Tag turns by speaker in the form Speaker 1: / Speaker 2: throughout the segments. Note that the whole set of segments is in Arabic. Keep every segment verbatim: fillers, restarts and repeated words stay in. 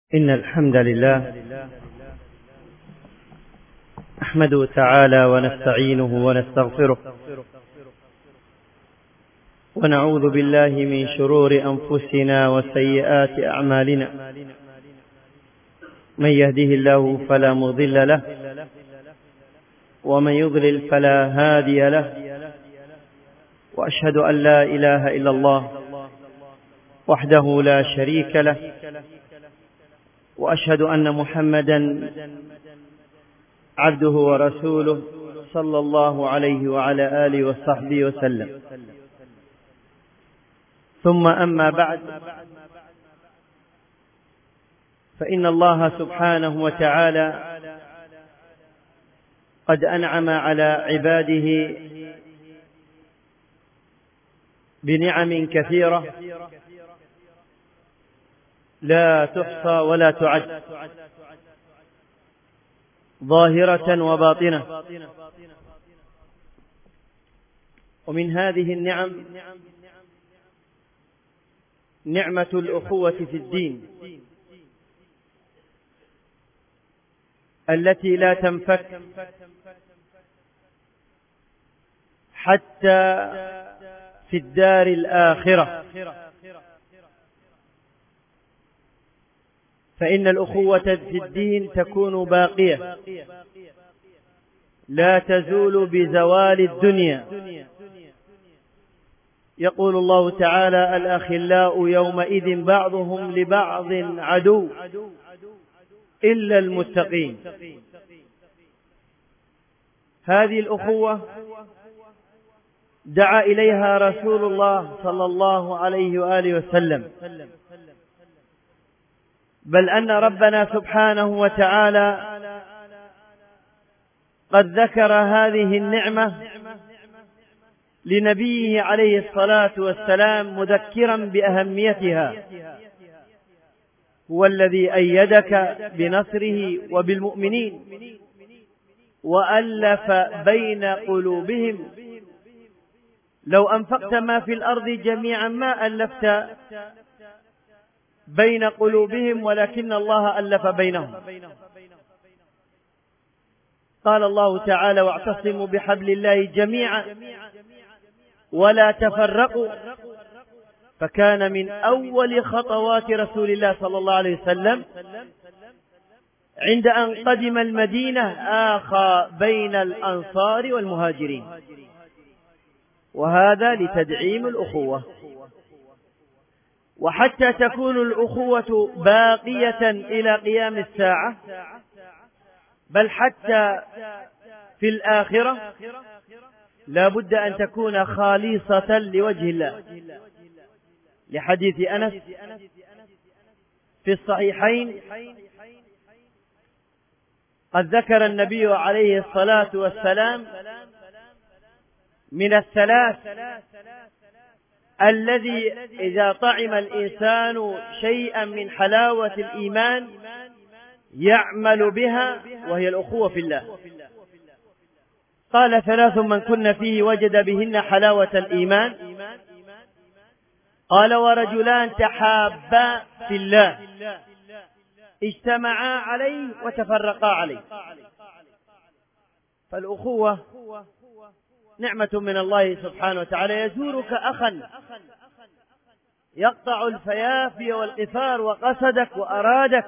Speaker 1: إن الحمد لله نحمده تعالى ونستعينه ونستغفره ونعوذ بالله من شرور أنفسنا وسيئات أعمالنا. من يهده الله فلا مضل له ومن يضلل فلا هادي له، وأشهد أن لا إله إلا الله وحده لا شريك له، وأشهد أن محمدا عبده ورسوله صلى الله عليه وعلى آله وصحبه وسلم. ثم أما بعد، فإن الله سبحانه وتعالى قد أنعم على عباده بنعم كثيرة لا تحصى ولا تعد، ظاهرة وباطنة. ومن هذه النعم نعمة الأخوة في الدين التي لا تنفك حتى في الدار الآخرة، فإن الأخوة في الدين تكون باقية لا تزول بزوال الدنيا. يقول الله تعالى: الأخلاء يومئذ بعضهم لبعض عدو إلا المتقين. هذه الأخوة دعا إليها رسول الله صلى الله عليه وآله وسلم، بل أن ربنا سبحانه وتعالى قد ذكر هذه النعمة لنبيه عليه الصلاة والسلام مذكرا بأهميتها. هو الذي أيدك بنصره وبالمؤمنين وألف بين قلوبهم، لو أنفقت ما في الأرض جميعا ما ألفت بين قلوبهم ولكن الله ألف بينهم. قال الله تعالى: واعتصموا بحبل الله جميعا ولا تفرقوا. فكان من أول خطوات رسول الله صلى الله عليه وسلم عند أن قدم المدينة آخى بين الأنصار والمهاجرين، وهذا لتدعيم الأخوة. وحتى تكون الأخوة باقية إلى قيام الساعة، بل حتى في الآخرة لا بد أن تكون خالصة لوجه الله، لحديث أنس في الصحيحين: قد ذكر النبي عليه الصلاة والسلام من الثلاث الذي إذا طعم الإنسان شيئا من حلاوة الإيمان يعمل بها، وهي الأخوة في الله. قال: ثلاث من كن فيه وجد بهن حلاوة الإيمان. قال: ورجلان تحابا في الله اجتمعا عليه وتفرقا عليه. فالأخوة نعمة من الله سبحانه وتعالى. يزورك أخا يقطع الفيافي والقفار وقصدك وأرادك،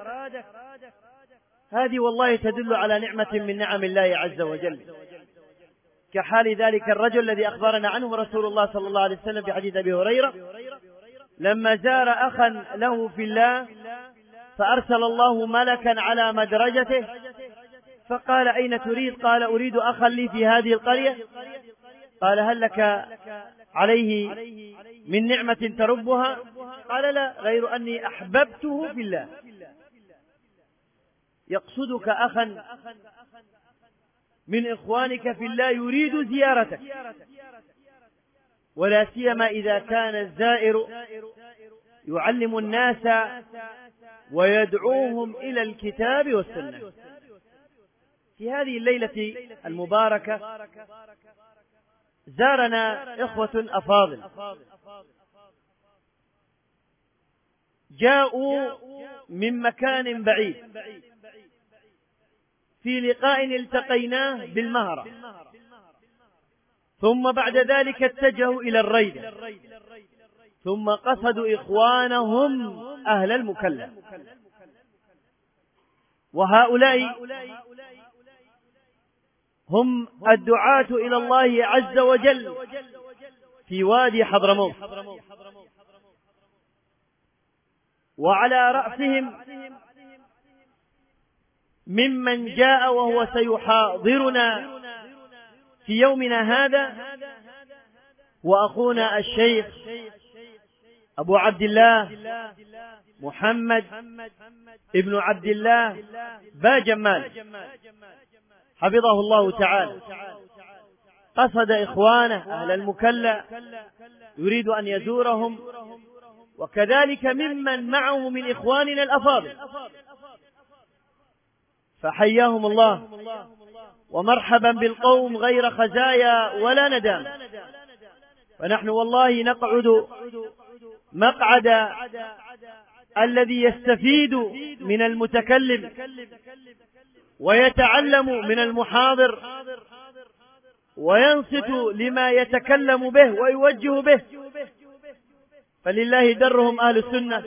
Speaker 1: هذه والله تدل على نعمة من نعم الله عز وجل، كحال ذلك الرجل الذي أخبرنا عنه رسول الله صلى الله عليه وسلم في حديث أبي هريرة لما زار أخا له في الله فأرسل الله ملكا على مدرجته فقال: أين تريد؟ قال: أريد أخا لي في هذه القرية. قال: هل لك عليه من نعمة تربها؟ قال: لا، غير أني أحببته في الله. يقصدك أخا من إخوانك في الله يريد زيارتك، ولا سيما إذا كان الزائر يعلم الناس ويدعوهم إلى الكتاب والسنة. في هذه الليلة المباركة زارنا إخوة أفاضل جاءوا من مكان بعيد في لقاء التقيناه بالمهرة، ثم بعد ذلك اتجهوا إلى الريدة، ثم قصدوا إخوانهم أهل المكلا. وهؤلاء هم الدعاة إلى الله عز وجل في وادي حضرموت، وعلى رأسهم ممن جاء وهو سيحاضرنا في يومنا هذا وأخونا الشيخ أبو عبد الله محمد ابن عبد الله باجمال حفظه الله تعالى. قصد إخوانه أهل المكلا يريد أن يزورهم، وكذلك ممن معه من إخواننا الأفاضل، فحياهم الله ومرحبا بالقوم غير خزايا ولا ندام. ونحن والله نقعد مقعد الذي يستفيد من المتكلم ويتعلم من المحاضر وينصت لما يتكلم به ويوجه به، فلله درهم أهل السنة،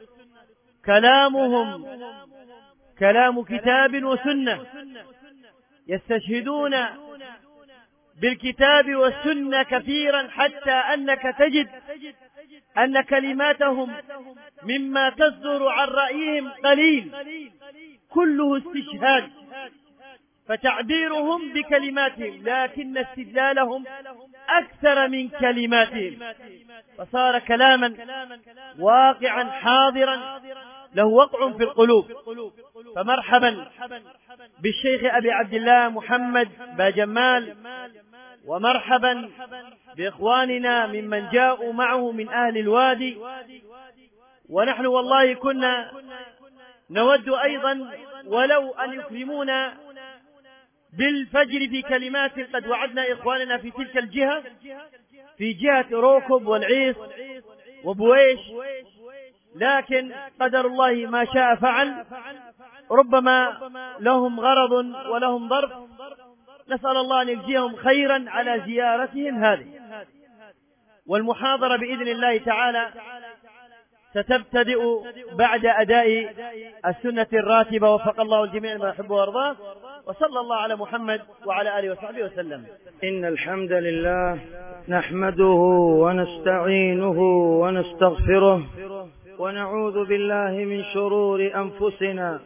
Speaker 1: كلامهم كلام كتاب وسنة، يستشهدون بالكتاب والسنة كثيرا، حتى أنك تجد أن كلماتهم مما تصدر عن رأيهم قليل كله استشهاد، فتعبيرهم بكلماتهم لكن استدلالهم أكثر من كلماتهم، فصار كلاما واقعا حاضرا له وقع في القلوب. فمرحبا بالشيخ أبي عبد الله محمد باجمال، ومرحبا بإخواننا ممن جاءوا معه من أهل الوادي. ونحن والله كنا نود أيضا ولو أن يكرمونا بالفجر في كلمات قد وعدنا إخواننا في تلك الجهة، في جهة روكب والعيس وبويش، لكن قدر الله ما شاء فعل، ربما لهم غرض ولهم ظرف، نسأل الله أن يجزيهم خيرا على زيارتهم هذه. والمحاضرة بإذن الله تعالى ستبتدئ بعد أداء السنة الراتبة، وفق الله الجميع ما يحب ويرضاه، وصلى الله على محمد وعلى آله وصحبه وسلم.
Speaker 2: إن الحمد لله نحمده ونستعينه ونستغفره ونعوذ بالله من شرور أنفسنا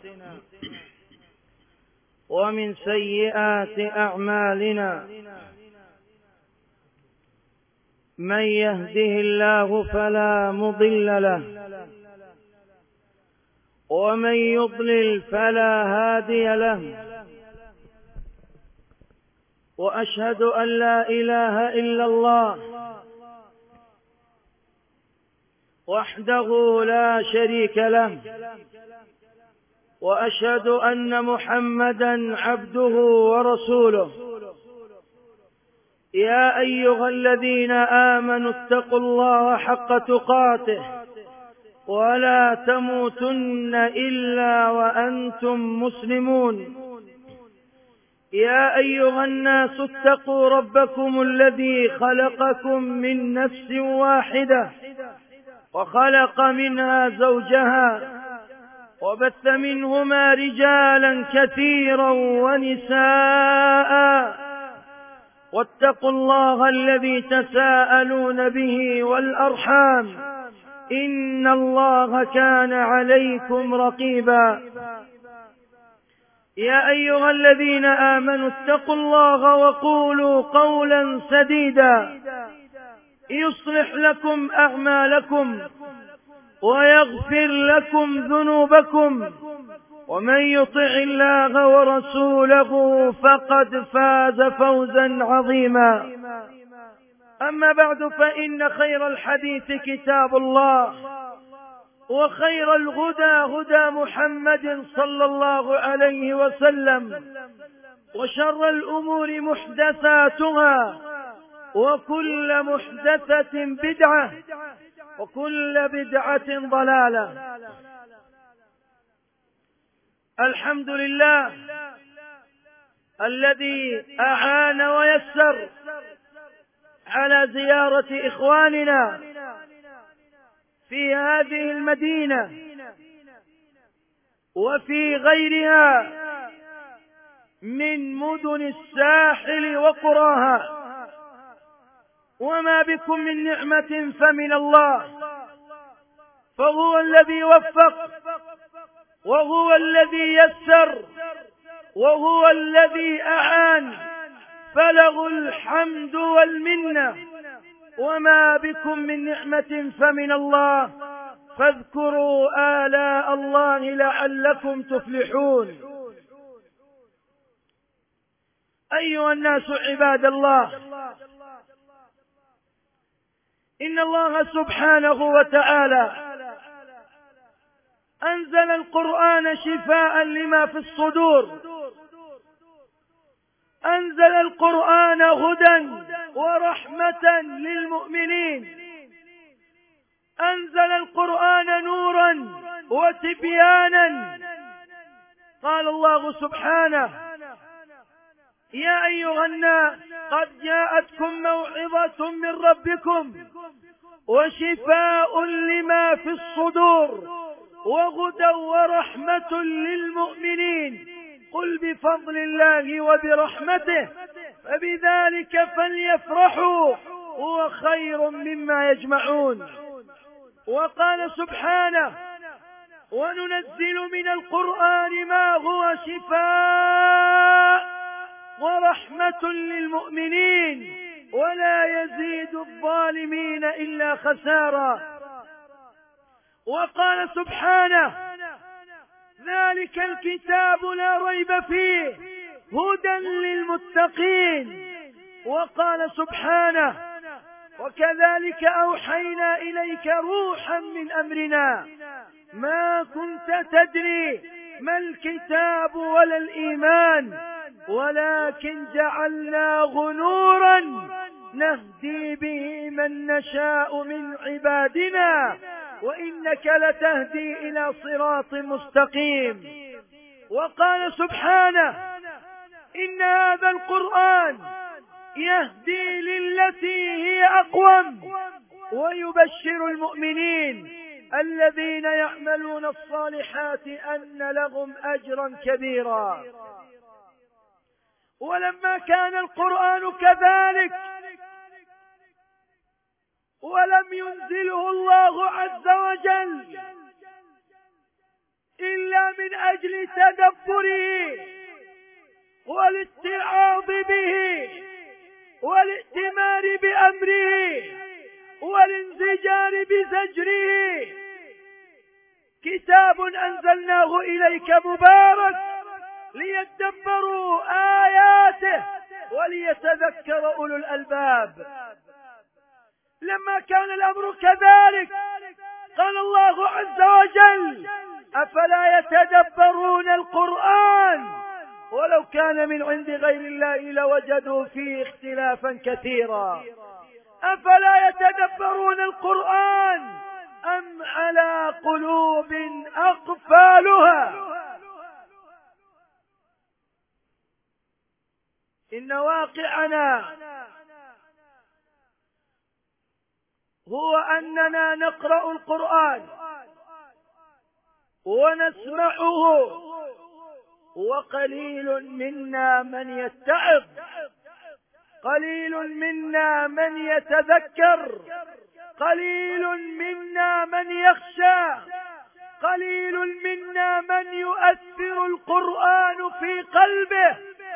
Speaker 2: ومن سيئات أعمالنا، من يهده الله فلا مضل له ومن يضلل فلا هادي له، وأشهد أن لا إله إلا الله وحده لا شريك له، وأشهد أن محمدا عبده ورسوله. يا أيها الذين آمنوا اتقوا الله حق تقاته ولا تموتن إلا وأنتم مسلمون. يا أيها الناس اتقوا ربكم الذي خلقكم من نفس واحدة وخلق منها زوجها وبث منهما رجالا كثيرا ونساء، واتقوا الله الذي تساءلون به والأرحام، إن الله كان عليكم رقيبا. يا أيها الذين آمنوا اتقوا الله وقولوا قولا سديدا يصلح لكم أعمالكم ويغفر لكم ذنوبكم، ومن يطع الله ورسوله فقد فاز فوزا عظيما. أما بعد، فإن خير الحديث كتاب الله، وخير الهدى هدى محمد صلى الله عليه وسلم، وشر الأمور محدثاتها، وكل محدثة بدعة، وكل بدعة ضلالة. الحمد لله الذي أعان ويسر على زيارة إخواننا في هذه المدينة وفي غيرها من مدن الساحل وقراها، وما بكم من نعمة فمن الله، فهو الذي وفق وهو الذي يسر وهو الذي أعان، فله الحمد والمنة. وما بكم من نعمة فمن الله، فاذكروا آلاء الله لعلكم تفلحون. أيها الناس عباد الله، إن الله سبحانه وتعالى أنزل القرآن شفاء لما في الصدور، أنزل القرآن هدى ورحمة للمؤمنين، أنزل القرآن نورا وتبيانا. قال الله سبحانه: يا أيها الناس قد جاءتكم موعظة من ربكم وشفاء لما في الصدور وهدى ورحمة للمؤمنين. قل بفضل الله وبرحمته فبذلك فليفرحوا هو خير مما يجمعون. وقال سبحانه: وننزل من القرآن ما هو شفاء ورحمة للمؤمنين ولا يزيد الظالمين إلا خسارا. وقال سبحانه: ذلك الكتاب لا ريب فيه هدى للمتقين. وقال سبحانه: وكذلك أوحينا إليك روحا من أمرنا ما كنت تدري ما الكتاب ولا الإيمان ولكن جعلناه نورا نهدي به من نشاء من عبادنا وإنك لتهدي إلى صراط مستقيم. وقال سبحانه: إن هذا القرآن يهدي للتي هي أقوم ويبشر المؤمنين الذين يعملون الصالحات أن لهم أجرا كبيرا. ولما كان القرآن كذلك ولم ينزله الله عز وجل إلا من أجل تدبره والاتعاظ به والائتمار بأمره والانزجار بزجره، كتاب أنزلناه إليك مبارك ليدبروا آياته وليتذكر أولو الألباب. لما كان الأمر كذلك قال الله عز وجل: أفلا يتدبرون القرآن ولو كان من عند غير الله لوجدوا فيه اختلافا كثيرا. أفلا يتدبرون القرآن أم على قلوب أقفالها. إن واقعنا هو أننا نقرأ القرآن ونسمعه وقليل منا من يتعظ، قليل منا من يتذكر، قليل منا من يخشى، قليل منا من يؤثر القرآن في قلبه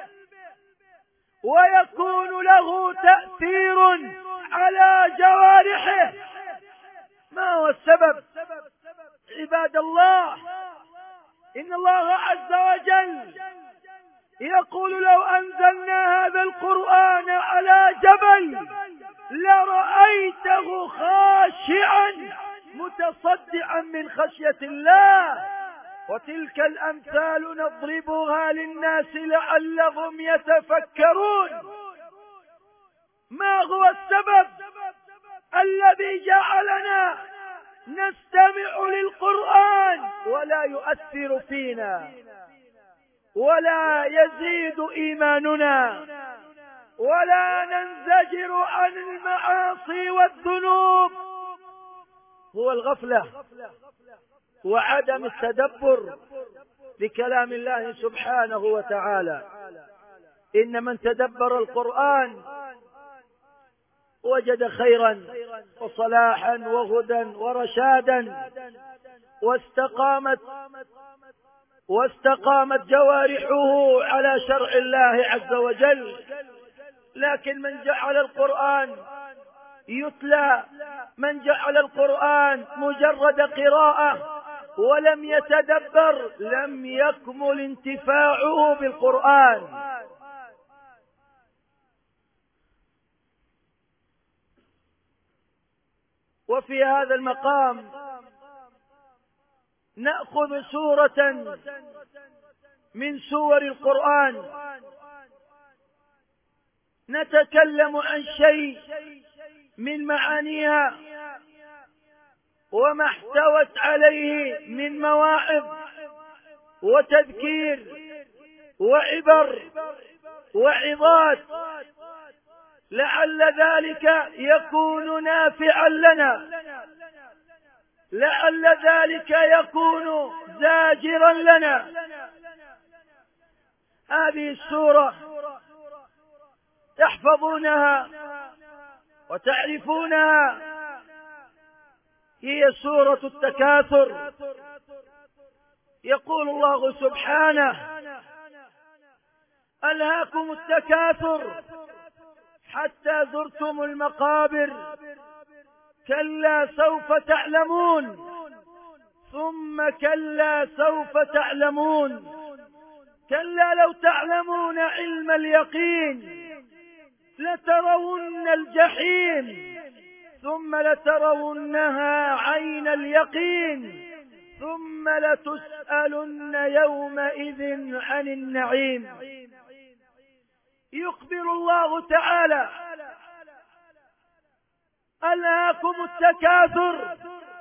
Speaker 2: ويكون له تأثير على جوارحه. ما هو السبب؟ عباد الله، إن الله عز وجل يقول: لو أنزلنا هذا القرآن على جبل لرأيته خاشعا متصدعا من خشية الله. وتلك الأمثال نضربها للناس لعلهم يتفكرون. ما هو السبب الذي جعلنا نستمع للقرآن ولا يؤثر فينا ولا يزيد إيماننا ولا ننزجر عن المعاصي والذنوب، هو الغفلة وعدم التدبر لكلام الله سبحانه وتعالى. إن من تدبر القرآن وجد خيرا وصلاحا وهدى ورشادا، واستقامت واستقامت جوارحه على شرع الله عز وجل. لكن من جعل القرآن يتلى، من جعل القرآن مجرد قراءة ولم يتدبر، لم يكمل انتفاعه بالقرآن. وفي هذا المقام نأخذ سورة من سور القرآن نتكلم عن شيء من معانيها وما احتوت عليه من مواعظ وتذكير وعبر وعظات، لعل ذلك يكون نافعا لنا، لعل ذلك يكون زاجرا لنا. هذه السورة تحفظونها وتعرفونها، هي سورة التكاثر. يقول الله سبحانه: ألهاكم التكاثر حتى زرتم المقابر، كلا سوف تعلمون ثم كلا سوف تعلمون، كلا لو تعلمون علم اليقين لترون الجحيم ثم لترونها عين اليقين ثم لتسألن يومئذ عن النعيم. يخبر الله تعالى: ألهاكم التكاثر،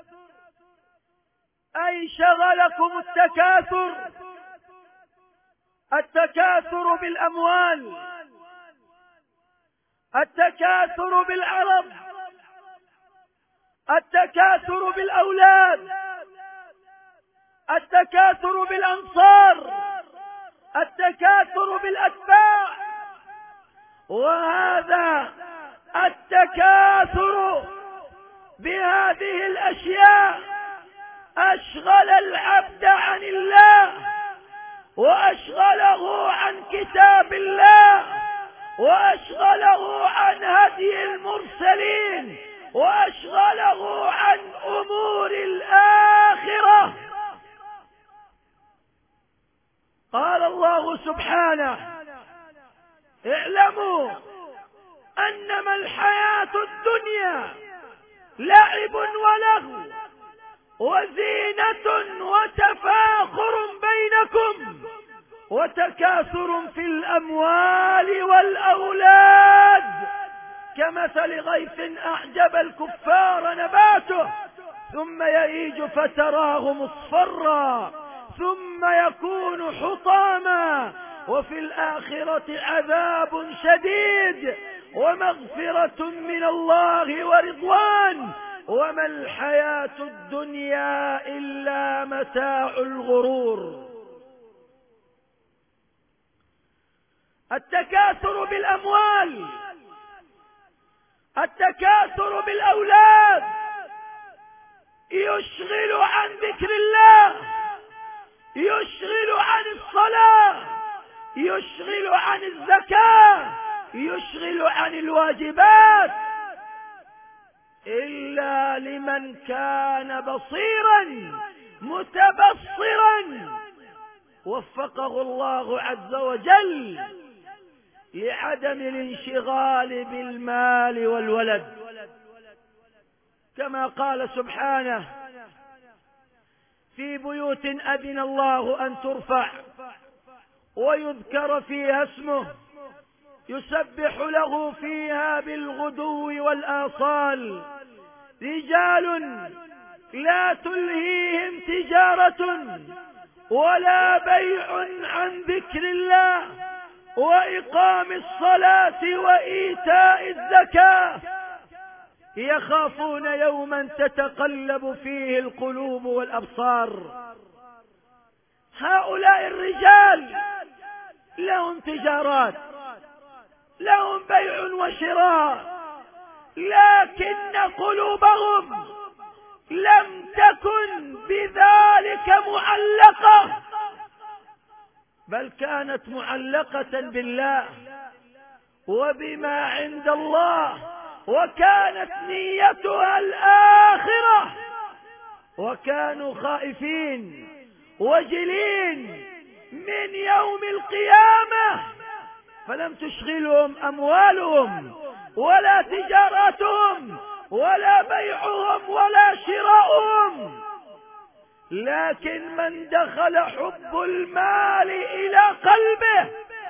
Speaker 2: أي شغلكم التكاثر، التكاثر بالأموال، التكاثر بالعرض، التكاثر بالأولاد، التكاثر بالأنصار، التكاثر بالأتباع. وهذا التكاثر بهذه الأشياء أشغل العبد عن الله، وأشغله عن كتاب الله، وأشغله عن هدي المرسلين، وأشغله عن أمور الآخرة. قال الله سبحانه: اعلموا أنما الحياة الدنيا لعب ولهو وزينة وتفاخر بينكم وتكاثر في الأموال والأولاد كمثل غيث أعجب الكفار نباته ثم يهيج فتراه مصفرا ثم يكون حطاما وفي الآخرة عذاب شديد ومغفرة من الله ورضوان وما الحياة الدنيا إلا متاع الغرور. التكاثر بالأموال، التكاثر بالأولاد يشغل عن ذكر الله، يشغل عن الصلاة، يشغل عن الزكاة، يشغل عن الواجبات، إلا لمن كان بصيرا متبصرا وفقه الله عز وجل لعدم الانشغال بالمال والولد، كما قال سبحانه: في بيوت أذن الله أن ترفع ويذكر فيها اسمه يسبح له فيها بالغدو والآصال رجال لا تلهيهم تجارة ولا بيع عن ذكر الله وإقام الصلاة وإيتاء الزكاة يخافون يوما تتقلب فيه القلوب والأبصار. هؤلاء الرجال لهم تجارات، لهم بيع وشراء، لكن قلوبهم لم تكن بذلك معلقة، بل كانت معلقة بالله وبما عند الله، وكانت نيتها الآخرة، وكانوا خائفين وجلين من يوم القيامة، فلم تشغلهم أموالهم ولا تجاراتهم ولا بيعهم ولا شراؤهم، لكن من دخل حب المال إلى قلبه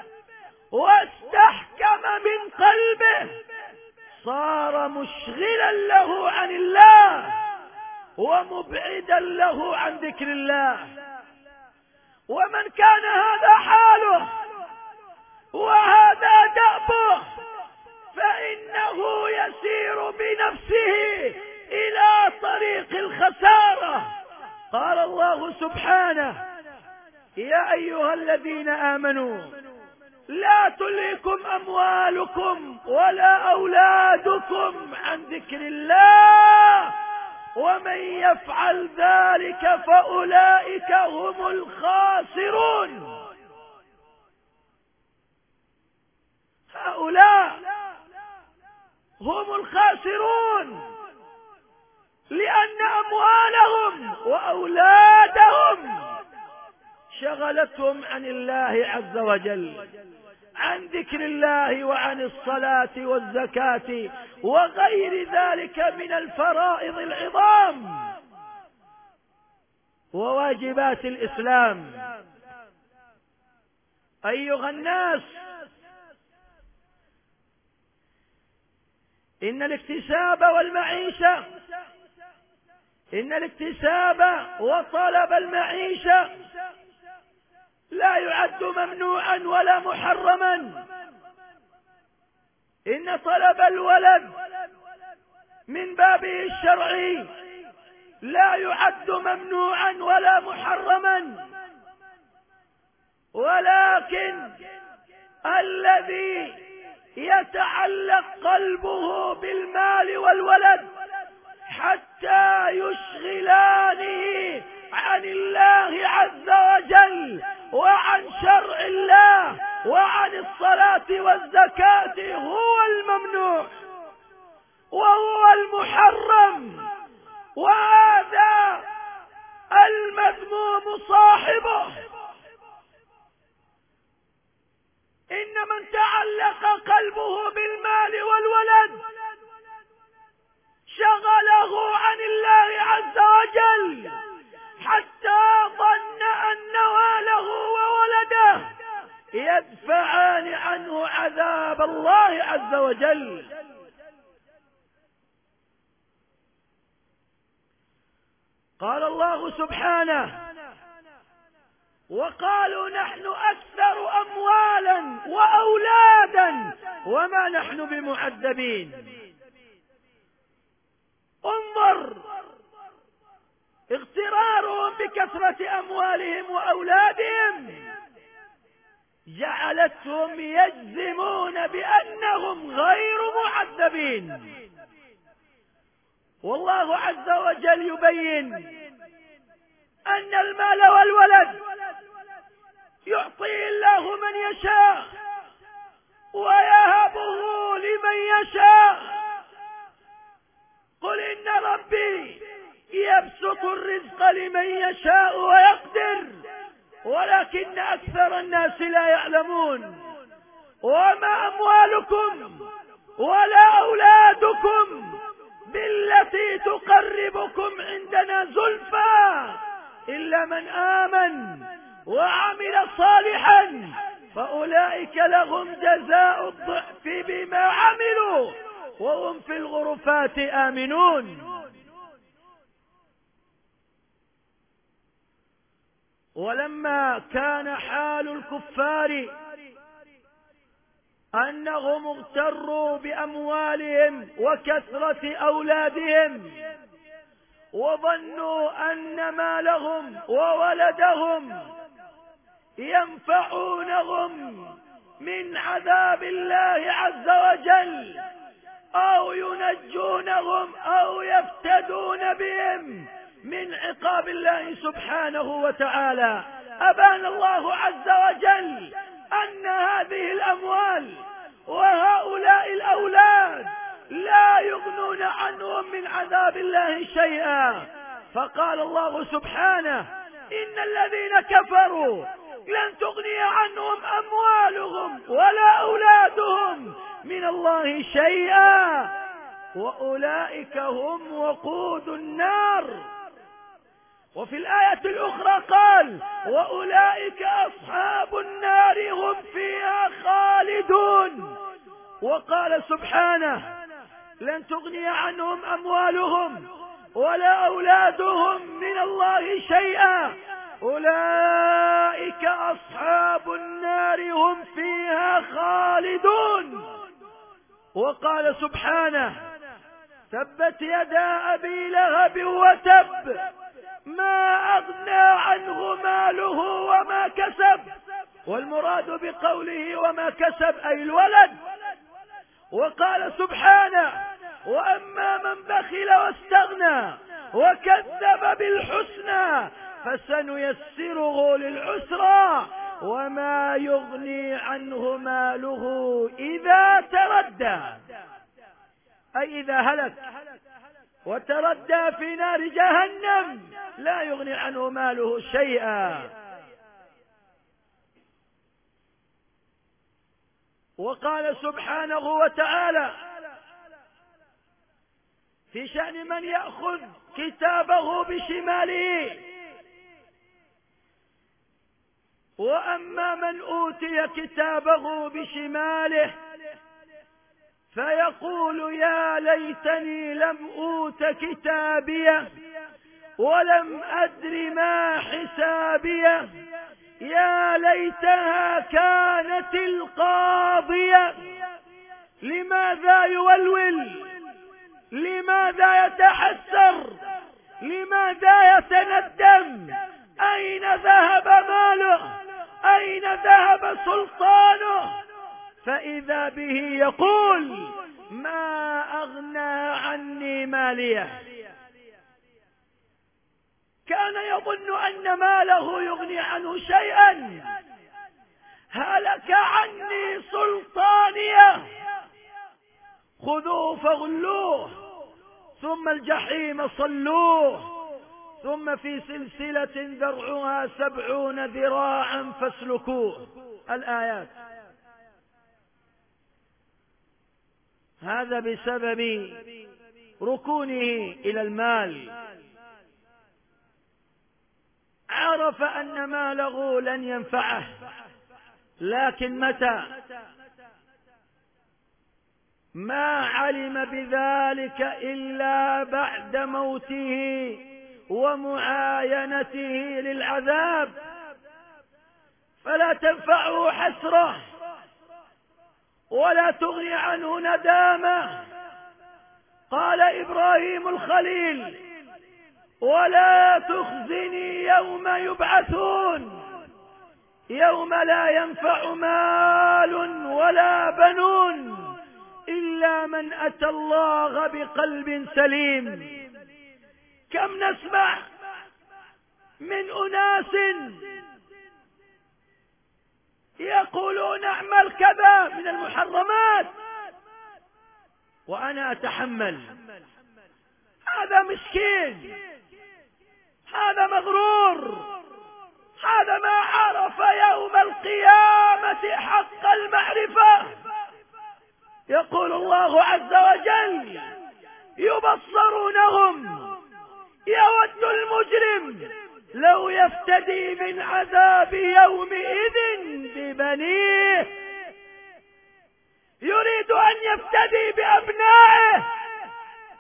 Speaker 2: واستحكم من قلبه صار مشغلا له عن الله ومبعدا له عن ذكر الله. ومن كان هذا حاله وهذا دأبه فإنه يسير بنفسه إلى طريق الخسارة. قال الله سبحانه: يا أيها الذين آمنوا لا تلهكم أموالكم ولا أولادكم عن ذكر الله ومن يفعل ذلك فأولئك هم الخاسرون. هؤلاء هم الخاسرون، لأن أموالهم وأولادهم شغلتهم عن الله عز وجل، عن ذكر الله وعن الصلاة والزكاة وغير ذلك من الفرائض العظام وواجبات الإسلام. أيها الناس، إن الاكتساب والمعيشة إن الاكتساب وطلب المعيشة لا يعد ممنوعا ولا محرما. إن طلب الولد من بابه الشرعي لا يعد ممنوعا ولا محرما، ولكن الذي يتعلق قلبه بالمال والولد حتى يشغلانه عن الله عز وجل وعن شرع الله وعن الصلاة والزكاة هو الممنوع وهو المحرم، وهذا المذموم صاحبه. إن من تعلق قلبه بالمال والولد شغله عن الله عز وجل حتى ظن أن ماله وولده يدفعان عنه عذاب الله عز وجل. قال الله سبحانه: وقالوا نحن أكثر أموالا وأولادا وما نحن بمعذبين. انظر اغترارهم بكثرة أموالهم وأولادهم جعلتهم يجزمون بأنهم غير معذبين، والله عز وجل يبين أن المال والولد يعطيه الله من يشاء ويهبه لمن يشاء. قل إن ربي يبسط الرزق لمن يشاء ويقدر ولكن أكثر الناس لا يعلمون. وما أموالكم ولا أولادكم بالتي تقربكم عندنا زلفى إلا من آمن وعمل صالحا فأولئك لهم جزاء الضعف بما عملوا وهم في الغرفات آمنون. ولما كان حال الكفار أنهم اغتروا بأموالهم وكثرة أولادهم وظنوا أن مالهم وولدهم ينفعونهم من عذاب الله عز وجل أو ينجونهم أو يفتدون بهم من عقاب الله سبحانه وتعالى، أبان الله عز وجل أن هذه الأموال وهؤلاء الأولاد لا يغنون عنهم من عذاب الله شيئا. فقال الله سبحانه: إن الذين كفروا لن تغني عنهم أموالهم ولا أولادهم من الله شيئا وأولئك هم وقود النار. وفي الآية الأخرى قال: وأولئك أصحاب النار هم فيها خالدون. وقال سبحانه: لن تغني عنهم أموالهم ولا أولادهم من الله شيئا أولئك أصحاب النار هم فيها خالدون. وقال سبحانه: تبت يدا أبي لهب وتب ما أغنى عنه ماله وما كسب. والمراد بقوله وما كسب أي الولد. وقال سبحانه: وأما من بخل واستغنى وكذب بالحسنى فسنيسره للعسرى وما يغني عنه ماله إذا تردى، أي إذا هلك وتردى في نار جهنم لا يغني عنه ماله شيئا. وقال سبحانه وتعالى في شأن من يأخذ كتابه بشماله: وأما من أوتي كتابه بشماله فيقول يا ليتني لم أوت كتابيه ولم أدر ما حسابيه يا ليتها كانت القاضية. لماذا يولول؟ لماذا يتحسر؟ لماذا يتندم؟ أين ذهب ماله؟ أين ذهب سلطانه؟ فإذا به يقول ما أغنى عني ماليه. كان يظن أن ماله يغني عنه شيئا. هلك عني سلطانيه. خذوه فغلوه ثم الجحيم صلوه ثم في سلسلة ذرعها سبعون ذراعا فاسلكوه. الآيات. هذا بسبب ركونه إلى المال. عرف أن ماله لن ينفعه، لكن متى ما علم بذلك إلا بعد موته ومعاينته للعذاب، فلا تنفعه حسرة ولا تغني عنه ندامة. قال إبراهيم الخليل: ولا تخزني يوم يبعثون يوم لا ينفع مال ولا بنون إلا من أتى الله بقلب سليم. كم نسمع من أناس يقولون اعمل كذا من المحرمات وأنا أتحمل. هذا مسكين، هذا مغرور، هذا ما عرف يوم القيامة حق المعرفة. يقول الله عز وجل: يبصرونهم يود المجرم لو يفتدي من عذاب يومئذ ببنيه. يريد أن يفتدي بأبنائه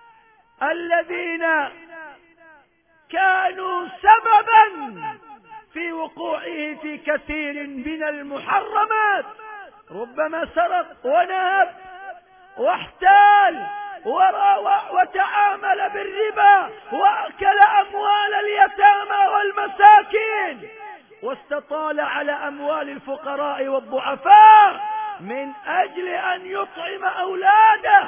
Speaker 2: الذين كانوا سببا في وقوعه في كثير من المحرمات، ربما سرق ونهب واحتال وتعامل بالربا وأكل أموال اليتامى والمساكين واستطال على أموال الفقراء والضعفاء من أجل أن يطعم أولاده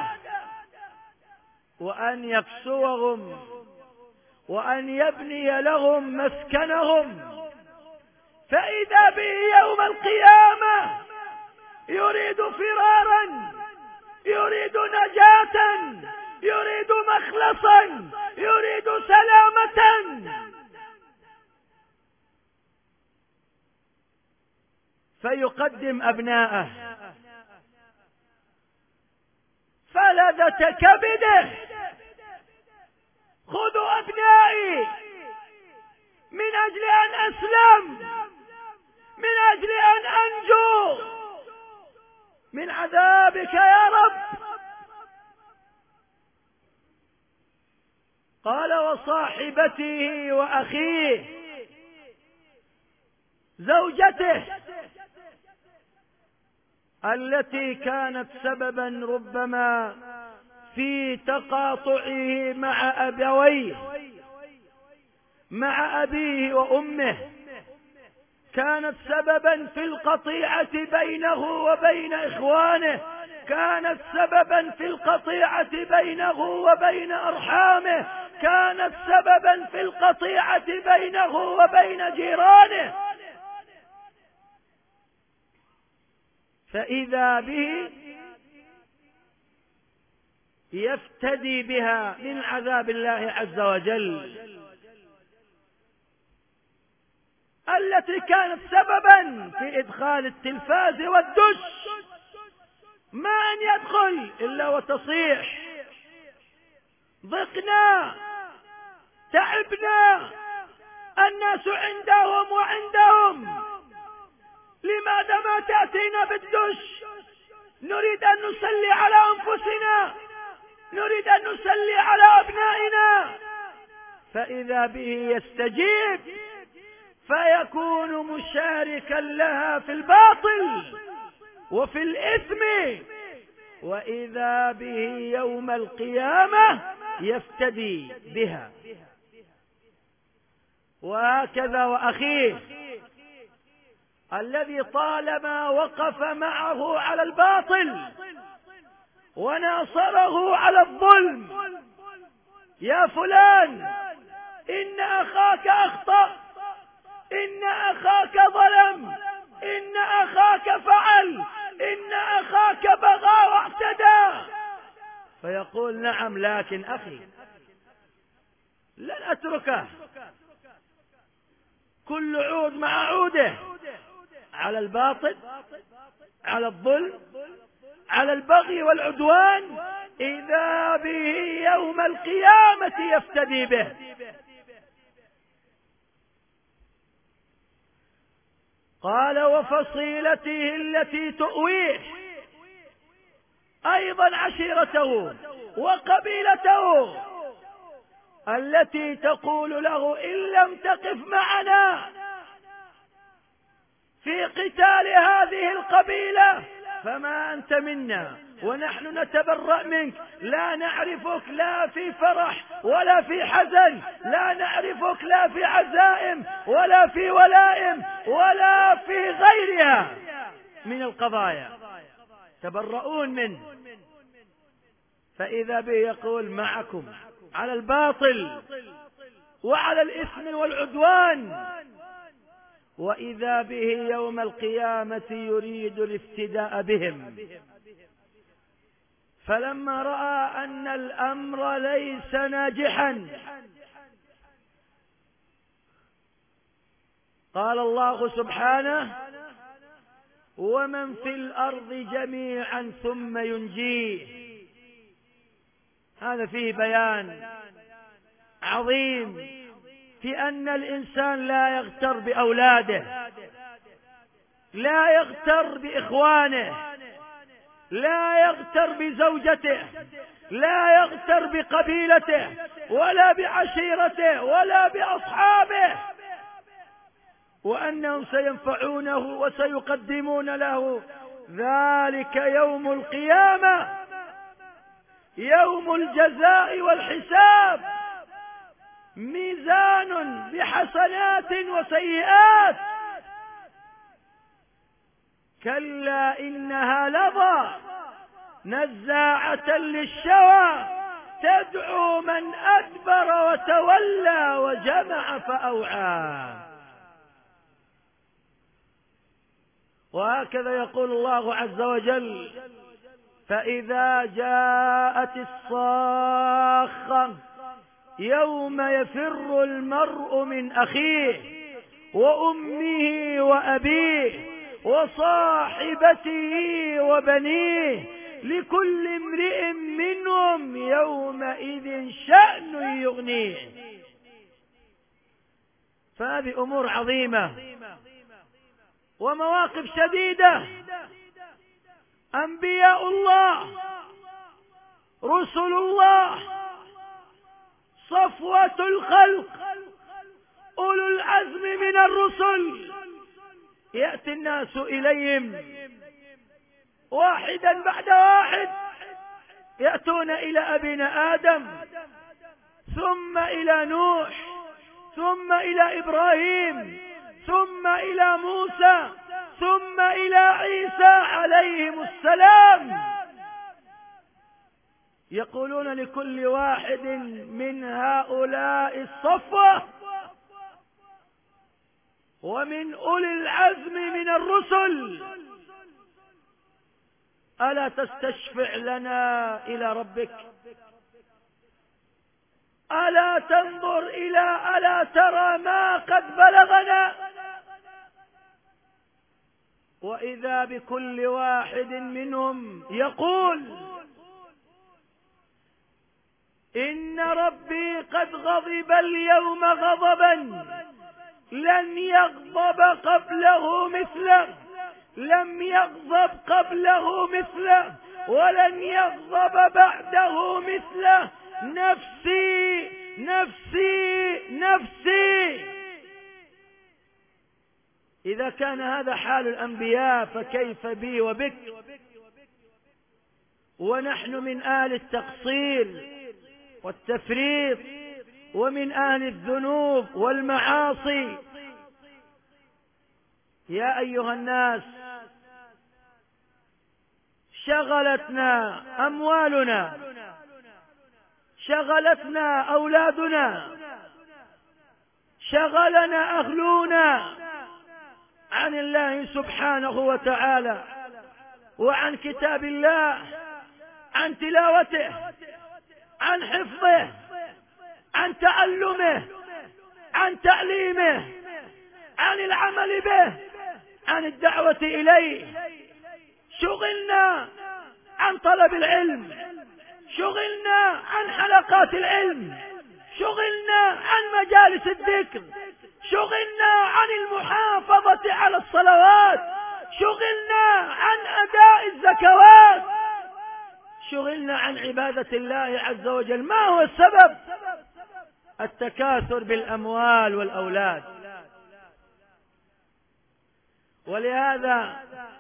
Speaker 2: وأن يكسوهم وأن يبني لهم مسكنهم، فإذا به يوم القيامة يريد فرارا، يريد نجاة، يريد مخلصا، يريد سلامة، فيقدم أبناءه فلذة كبده: خذوا أبنائي من أجل أن أسلم، من أجل أن أنجو من عذابك يا رب. قال: وصاحبته وأخيه، زوجته التي كانت سببا ربما في تقاطعه مع أبويه، مع أبيه وأمه، كانت سببا في القطيعة بينه وبين إخوانه، كانت سببا في القطيعة بينه وبين أرحامه، كانت سببا في القطيعة بينه وبين جيرانه، فإذا به يفتدي بها من عذاب الله عز وجل، التي كانت سببا في إدخال التلفاز والدش، ما أن يدخل إلا وتصيح: ضقنا، تعبنا، الناس عندهم وعندهم، لماذا ما تأتينا بالدش؟ نريد أن نصلي على أنفسنا، نريد أن نصلي على أبنائنا. فإذا به يستجيب فيكون مشاركا لها في الباطل وفي الإثم، وإذا به يوم القيامة يفتدي بها. وهكذا وأخيه الذي طالما وقف معه على الباطل وناصره على الظلم: يا فلان، إن أخاك أخطأ، إن أخاك ظلم، إن أخاك فعل، إن أخاك بغى واعتدى، فيقول: نعم، لكن أخي لن أتركه، كل عود مع عوده، على الباطل، على الظلم، على البغي والعدوان، إذا به يوم القيامة يفتدي به. قال: وفصيلته التي تؤويه، أيضا عشيرته وقبيلته التي تقول له: إن لم تقف معنا في قتال هذه القبيلة فما أنت منا، ونحن نتبرأ منك، لا نعرفك لا في فرح ولا في حزن، لا نعرفك لا في عزائم ولا في ولائم ولا في غيرها من القضايا، تبرؤون منه. فإذا به يقول: معكم على الباطل وعلى الإثم والعدوان، وإذا به يوم القيامة يريد الافتداء بهم. فلما رأى أن الأمر ليس ناجحا قال الله سبحانه: ومن في الأرض جميعا ثم ينجيه. هذا فيه بيان عظيم في أن الإنسان لا يغتر بأولاده، لا يغتر بإخوانه، لا يغتر بزوجته، لا يغتر بقبيلته ولا بعشيرته ولا بأصحابه، وأنهم سينفعونه وسيقدمون له. ذلك يوم القيامة، يوم الجزاء والحساب، ميزان بحسنات وسيئات. كلا إنها لظى نزاعة للشوى تدعو من أدبر وتولى وجمع فأوعى. وهكذا يقول الله عز وجل: فإذا جاءت الصاخة يوم يفر المرء من أخيه وأمه وأبيه وصاحبته وبنيه لكل امرئ منهم يومئذ شأن يغنيه. فهذه أمور عظيمة ومواقف شديدة. أنبياء الله، رسل الله، صفوة الخلق، أولو العزم من الرسل، يأتي الناس إليهم واحدا بعد واحد، يأتون إلى أبينا آدم، ثم إلى نوح، ثم إلى إبراهيم، ثم إلى موسى، ثم إلى عيسى عليهم السلام. يقولون لكل واحد من هؤلاء الصفوة ومن أولي العزم من الرسل: ألا تستشفع لنا إلى ربك؟ ألا تنظر إلى ألا ترى ما قد بلغنا؟ وإذا بكل واحد منهم يقول: إن ربي قد غضب اليوم غضبا لن يغضب قبله مثله، لم يغضب قبله مثله ولن يغضب بعده مثله. نفسي نفسي نفسي. إذا كان هذا حال الأنبياء فكيف بي وبك؟ ونحن من آل التقصير والتفريط ومن آل الذنوب والمعاصي. يا أيها الناس، شغلتنا أموالنا، شغلتنا أولادنا، شغلنا أهلنا عن الله سبحانه وتعالى وعن كتاب الله، عن تلاوته، عن حفظه، عن تعلمه، عن تعليمه، عن العمل به، عن الدعوة إليه. شغلنا عن طلب العلم، شغلنا عن حلقات العلم، شغلنا عن مجالس الذكر، شغلنا عن المحافظة على الصلوات، شغلنا عن أداء الزكوات، شغلنا عن عبادة الله عز وجل. ما هو السبب؟ التكاثر بالأموال والأولاد. ولهذا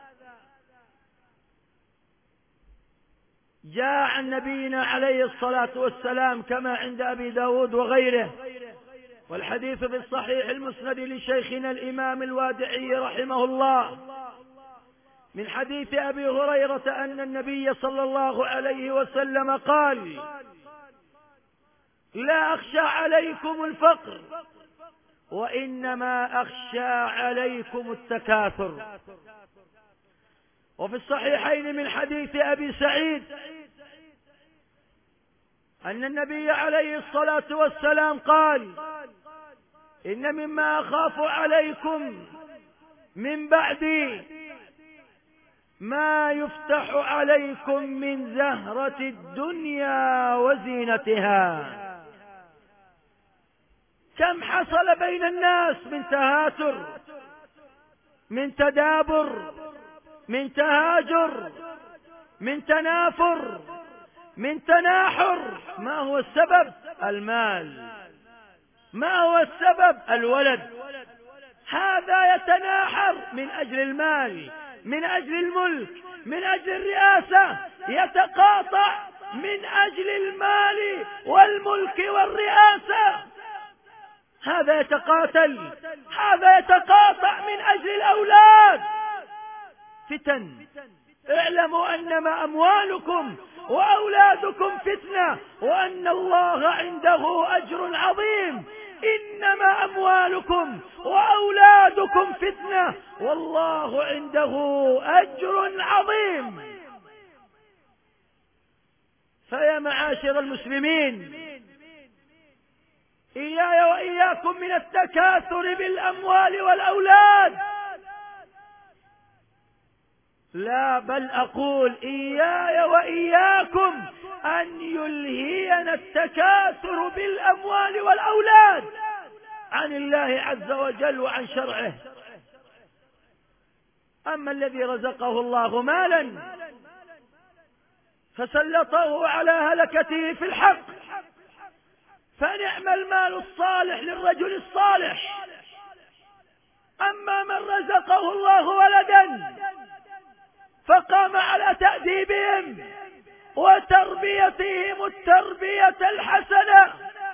Speaker 2: جاء عن نبينا عليه الصلاة والسلام كما عند أبي داود وغيره، والحديث في الصحيح المسند لشيخنا الإمام الوادعي رحمه الله، من حديث أبي هريرة أن النبي صلى الله عليه وسلم قال: لا أخشى عليكم الفقر وإنما أخشى عليكم التكاثر. وفي الصحيحين من حديث أبي سعيد أن النبي عليه الصلاة والسلام قال: إن مما أخاف عليكم من بعدي ما يفتح عليكم من زهرة الدنيا وزينتها. كم حصل بين الناس من تهاتر، من تدابر، من تهاجر، من تنافر، من تناحر. ما هو السبب؟ المال. ما هو السبب؟ الولد. هذا يتناحر من أجل المال، من أجل الملك، من أجل الرئاسة، يتقاطع من أجل المال والملك والرئاسة. هذا يتقاتل، هذا يتقاطع من أجل الأولاد. فتن. اعلموا أنما أموالكم وأولادكم فتنة، وأن الله عنده أجر عظيم. إنما أموالكم وأولادكم فتنة، والله عنده أجر عظيم. فيا معاشر المسلمين، إياي وإياكم من التكاثر بالأموال والأولاد. لا، بل أقول إياي وإياكم أن يلهينا التكاثر بالأموال والأولاد عن الله عز وجل وعن شرعه. أما الذي رزقه الله مالا فسلطه على هلكته في الحق، فنعم المال الصالح للرجل الصالح. أما من رزقه الله ولدا فقام على تأديبهم وتربيتهم التربية الحسنة،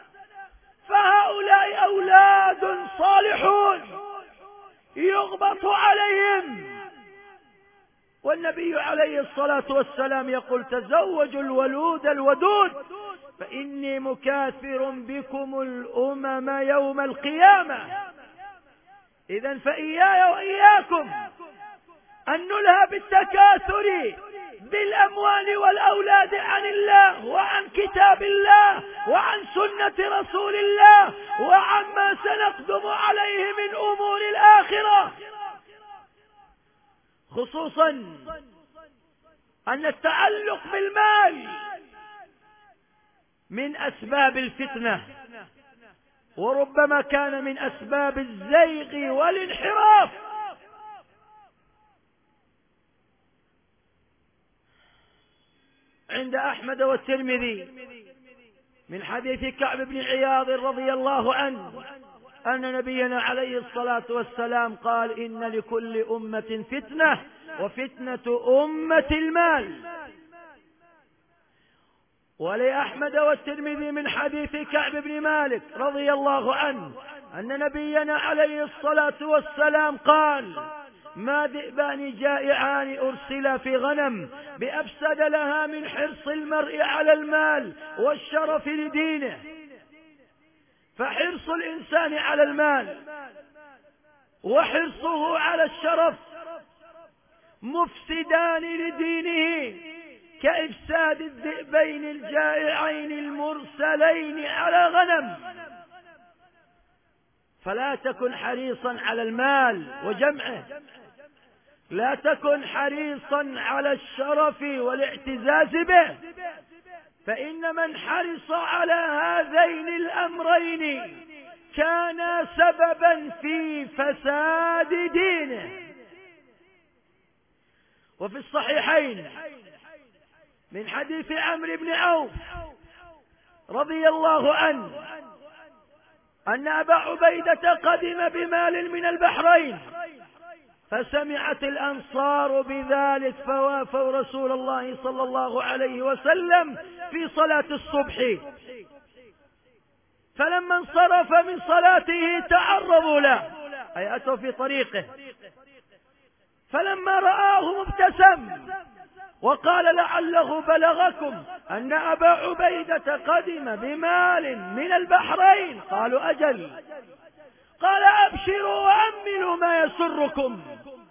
Speaker 2: فهؤلاء أولاد صالحون يغبط عليهم. والنبي عليه الصلاة والسلام يقول: تزوجوا الولود الودود فإني مكاثر بكم الأمم يوم القيامة. إذن فإياي وإياكم أن نلهى بالتكاثر بالأموال والأولاد عن الله وعن كتاب الله وعن سنة رسول الله وعما سنقدم عليه من أمور الآخرة، خصوصا أن التعلق بالمال من أسباب الفتنة، وربما كان من أسباب الزيغ والانحراف. عند أحمد والترمذي من حديث كعب بن عياض رضي الله عنه أن نبينا عليه الصلاة والسلام قال: إن لكل أمة فتنة وفتنة أمة المال. ولأحمد والترمذي من حديث كعب بن مالك رضي الله عنه أن نبينا عليه الصلاة والسلام قال: ما ذئبان جائعان أرسلا في غنم بأفسد لها من حرص المرء على المال والشرف لدينه. فحرص الإنسان على المال وحرصه على الشرف مفسدان لدينه كإفساد الذئبين الجائعين المرسلين على غنم. فلا تكن حريصا على المال وجمعه، لا تكن حريصا على الشرف والاعتزاز به، فإن من حرص على هذين الأمرين كان سببا في فساد دينه. وفي الصحيحين من حديث عمرو بن عوف رضي الله عنه أن أبا عبيدة قدم بمال من البحرين، فسمعت الأنصار بذلك فوافوا رسول الله صلى الله عليه وسلم في صلاة الصبح، فلما انصرف من صلاته تعرضوا له، أي أتوا في طريقه، فلما رآه ابتسم وقال: لعله بلغكم أن أبا عبيدة قدم بمال من البحرين. قالوا: أجل. قال: أبشروا وأملوا ما يسركم،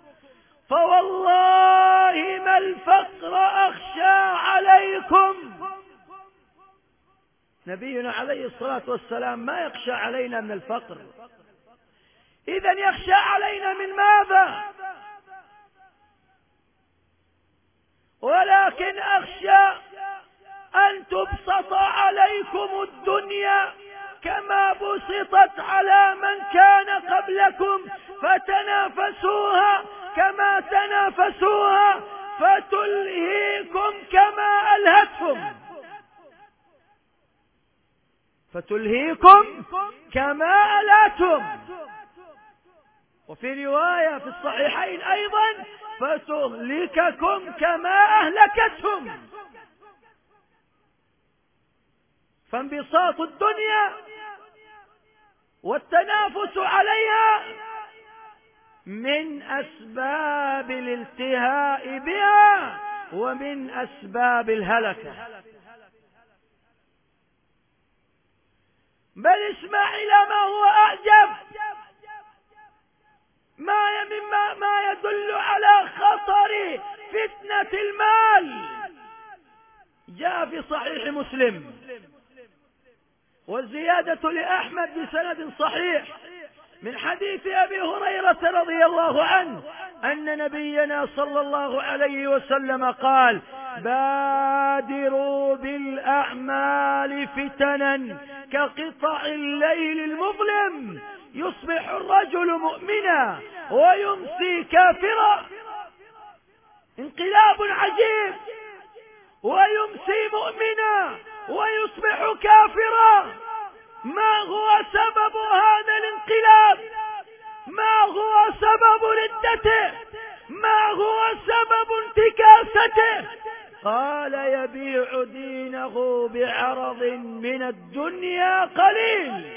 Speaker 2: فوالله ما الفقر أخشى عليكم. نبينا عليه الصلاة والسلام ما يخشى علينا من الفقر، إذن يخشى علينا من ماذا؟ ولكن أخشى أن تبسط عليكم الدنيا كما بسطت على من كان قبلكم، فتنافسوها كما تنافسوها فتلهيكم كما ألهتكم فتلهيكم كما ألهتكم. وفي رواية في الصحيحين أيضا فتهلككم كما أهلكتهم. فانبساط الدنيا والتنافس عليها من أسباب الالتهاء بها ومن أسباب الهلكة. بل اسمع إلى ما هو أعجب، ما مما ما يدل على خطر فتنة المال. جاء في صحيح مسلم والزيادة لأحمد بسند صحيح من حديث أبي هريرة رضي الله عنه أن نبينا صلى الله عليه وسلم قال: بادروا بالأعمال فتنا كقطع الليل المظلم، يصبح الرجل مؤمنا ويمسي كافرا. انقلاب عجيب، ويمسي مؤمنا ويصبح كافرا. ما هو سبب هذا الانقلاب؟ ما هو سبب ردته؟ ما هو سبب انتكاسته؟ قال: يبيع دينه بعرض من الدنيا قليل.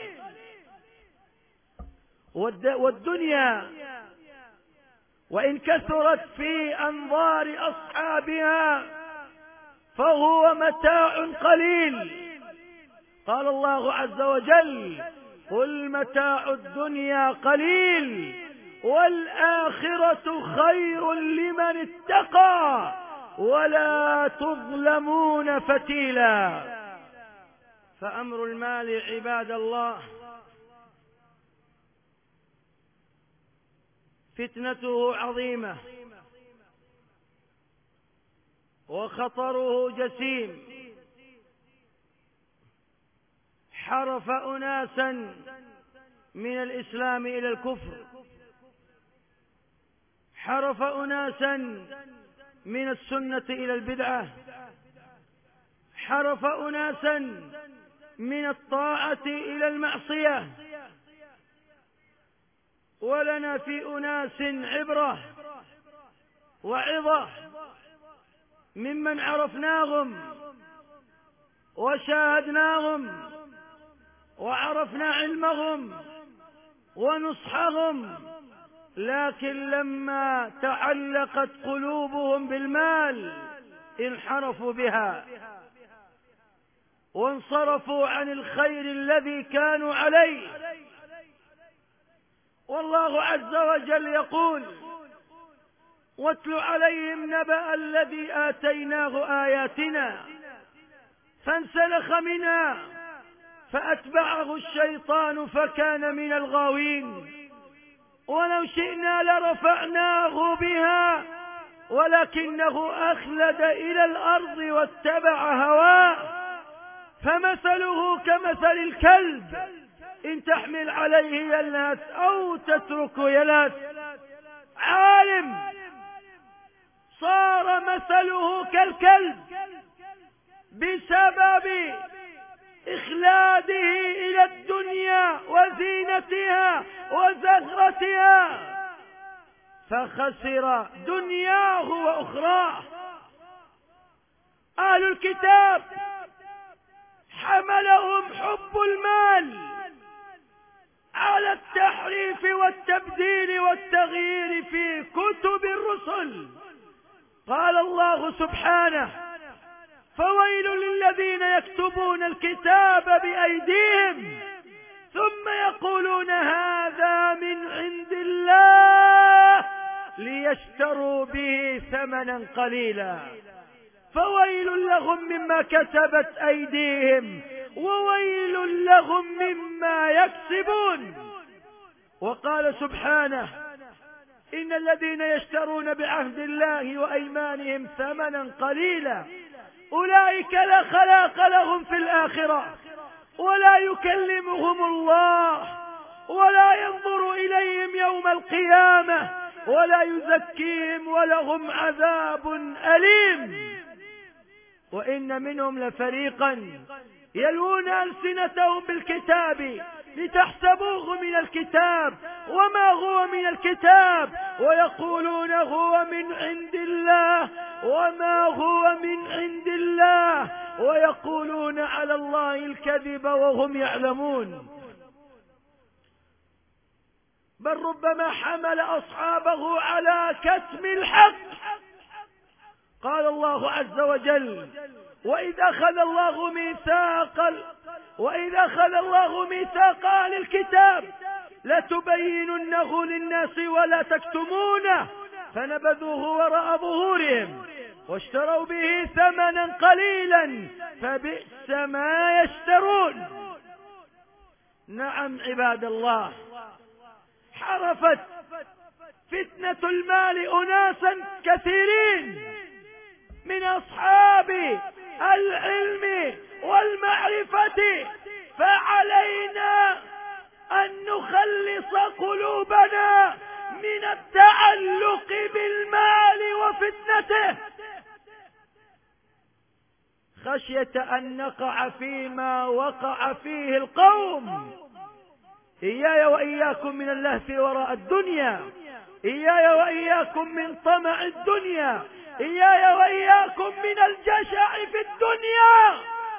Speaker 2: والدنيا وإن كثرت في أنظار أصحابها فهو متاع قليل. قال الله عز وجل: قل متاع الدنيا قليل والآخرة خير لمن اتقى ولا تظلمون فتيلا. فأمر المال عباد الله فتنته عظيمة وخطره جسيم. حرف أناسا من الإسلام إلى الكفر، حرف أناسا من السنة إلى البدعة، حرف أناسا من الطاعة إلى المعصية. ولنا في أناس عبرة وعظة ممن عرفناهم وشاهدناهم وعرفنا علمهم ونصحهم، لكن لما تعلقت قلوبهم بالمال انحرفوا بها وانصرفوا عن الخير الذي كانوا عليه. والله عز وجل يقول: واتل عليهم نبأ الذي آتيناه آياتنا فانسلخ منها فأتبعه الشيطان فكان من الغاوين. ولو شئنا لرفعناه بها ولكنه أخلد إلى الأرض واتبع هواه، فمثله كمثل الكلب إن تحمل عليه يلهث أو تتركه يلهث. عالم صار مثله كالكلب بسبب إخلاده إلى الدنيا وزينتها وزهرتها، فخسر دنياه وأخراه. أهل الكتاب حملهم حب المال على التحريف والتبديل والتغيير في كتب الرسل. قال الله سبحانه: فويل للذين يكتبون الكتاب بأيديهم ثم يقولون هذا من عند الله ليشتروا به ثمنا قليلا، فويل لهم مما كتبت أيديهم وويل لهم مما يكسبون. وقال سبحانه: إن الذين يشترون بعهد الله وأيمانهم ثمنا قليلا أولئك لا خلاق لهم في الآخرة ولا يكلمهم الله ولا ينظر إليهم يوم القيامة ولا يزكيهم ولهم عذاب أليم. وإن منهم لفريقا يلوون ألسنتهم بالكتاب لتحسبوه من الكتاب وما هو من الكتاب ويقولون هو من عند الله وما هو من عند الله ويقولون على الله الكذب وهم يعلمون. بل ربما حمل أصحابه على كتم الحق. قال الله عز وجل: وإذ أخذ الله ميثاق وإذ أخذ الله ميثاق أهل الكتاب لتبيننه للناس ولا تكتمونه فنبذوه وراء ظهورهم واشتروا به ثمنا قليلا فبئس ما يشترون. نعم عباد الله، حرفت فتنة المال أناسا كثيرين من أصحاب العلم والمعرفة، فعلينا أن نخلص قلوبنا من التعلق بالمال وفتنته خشية أن نقع فيما وقع فيه القوم. إياي وإياكم من اللهث وراء الدنيا، إياي وإياكم من طمع الدنيا، إياي وإياكم من الجشع في الدنيا.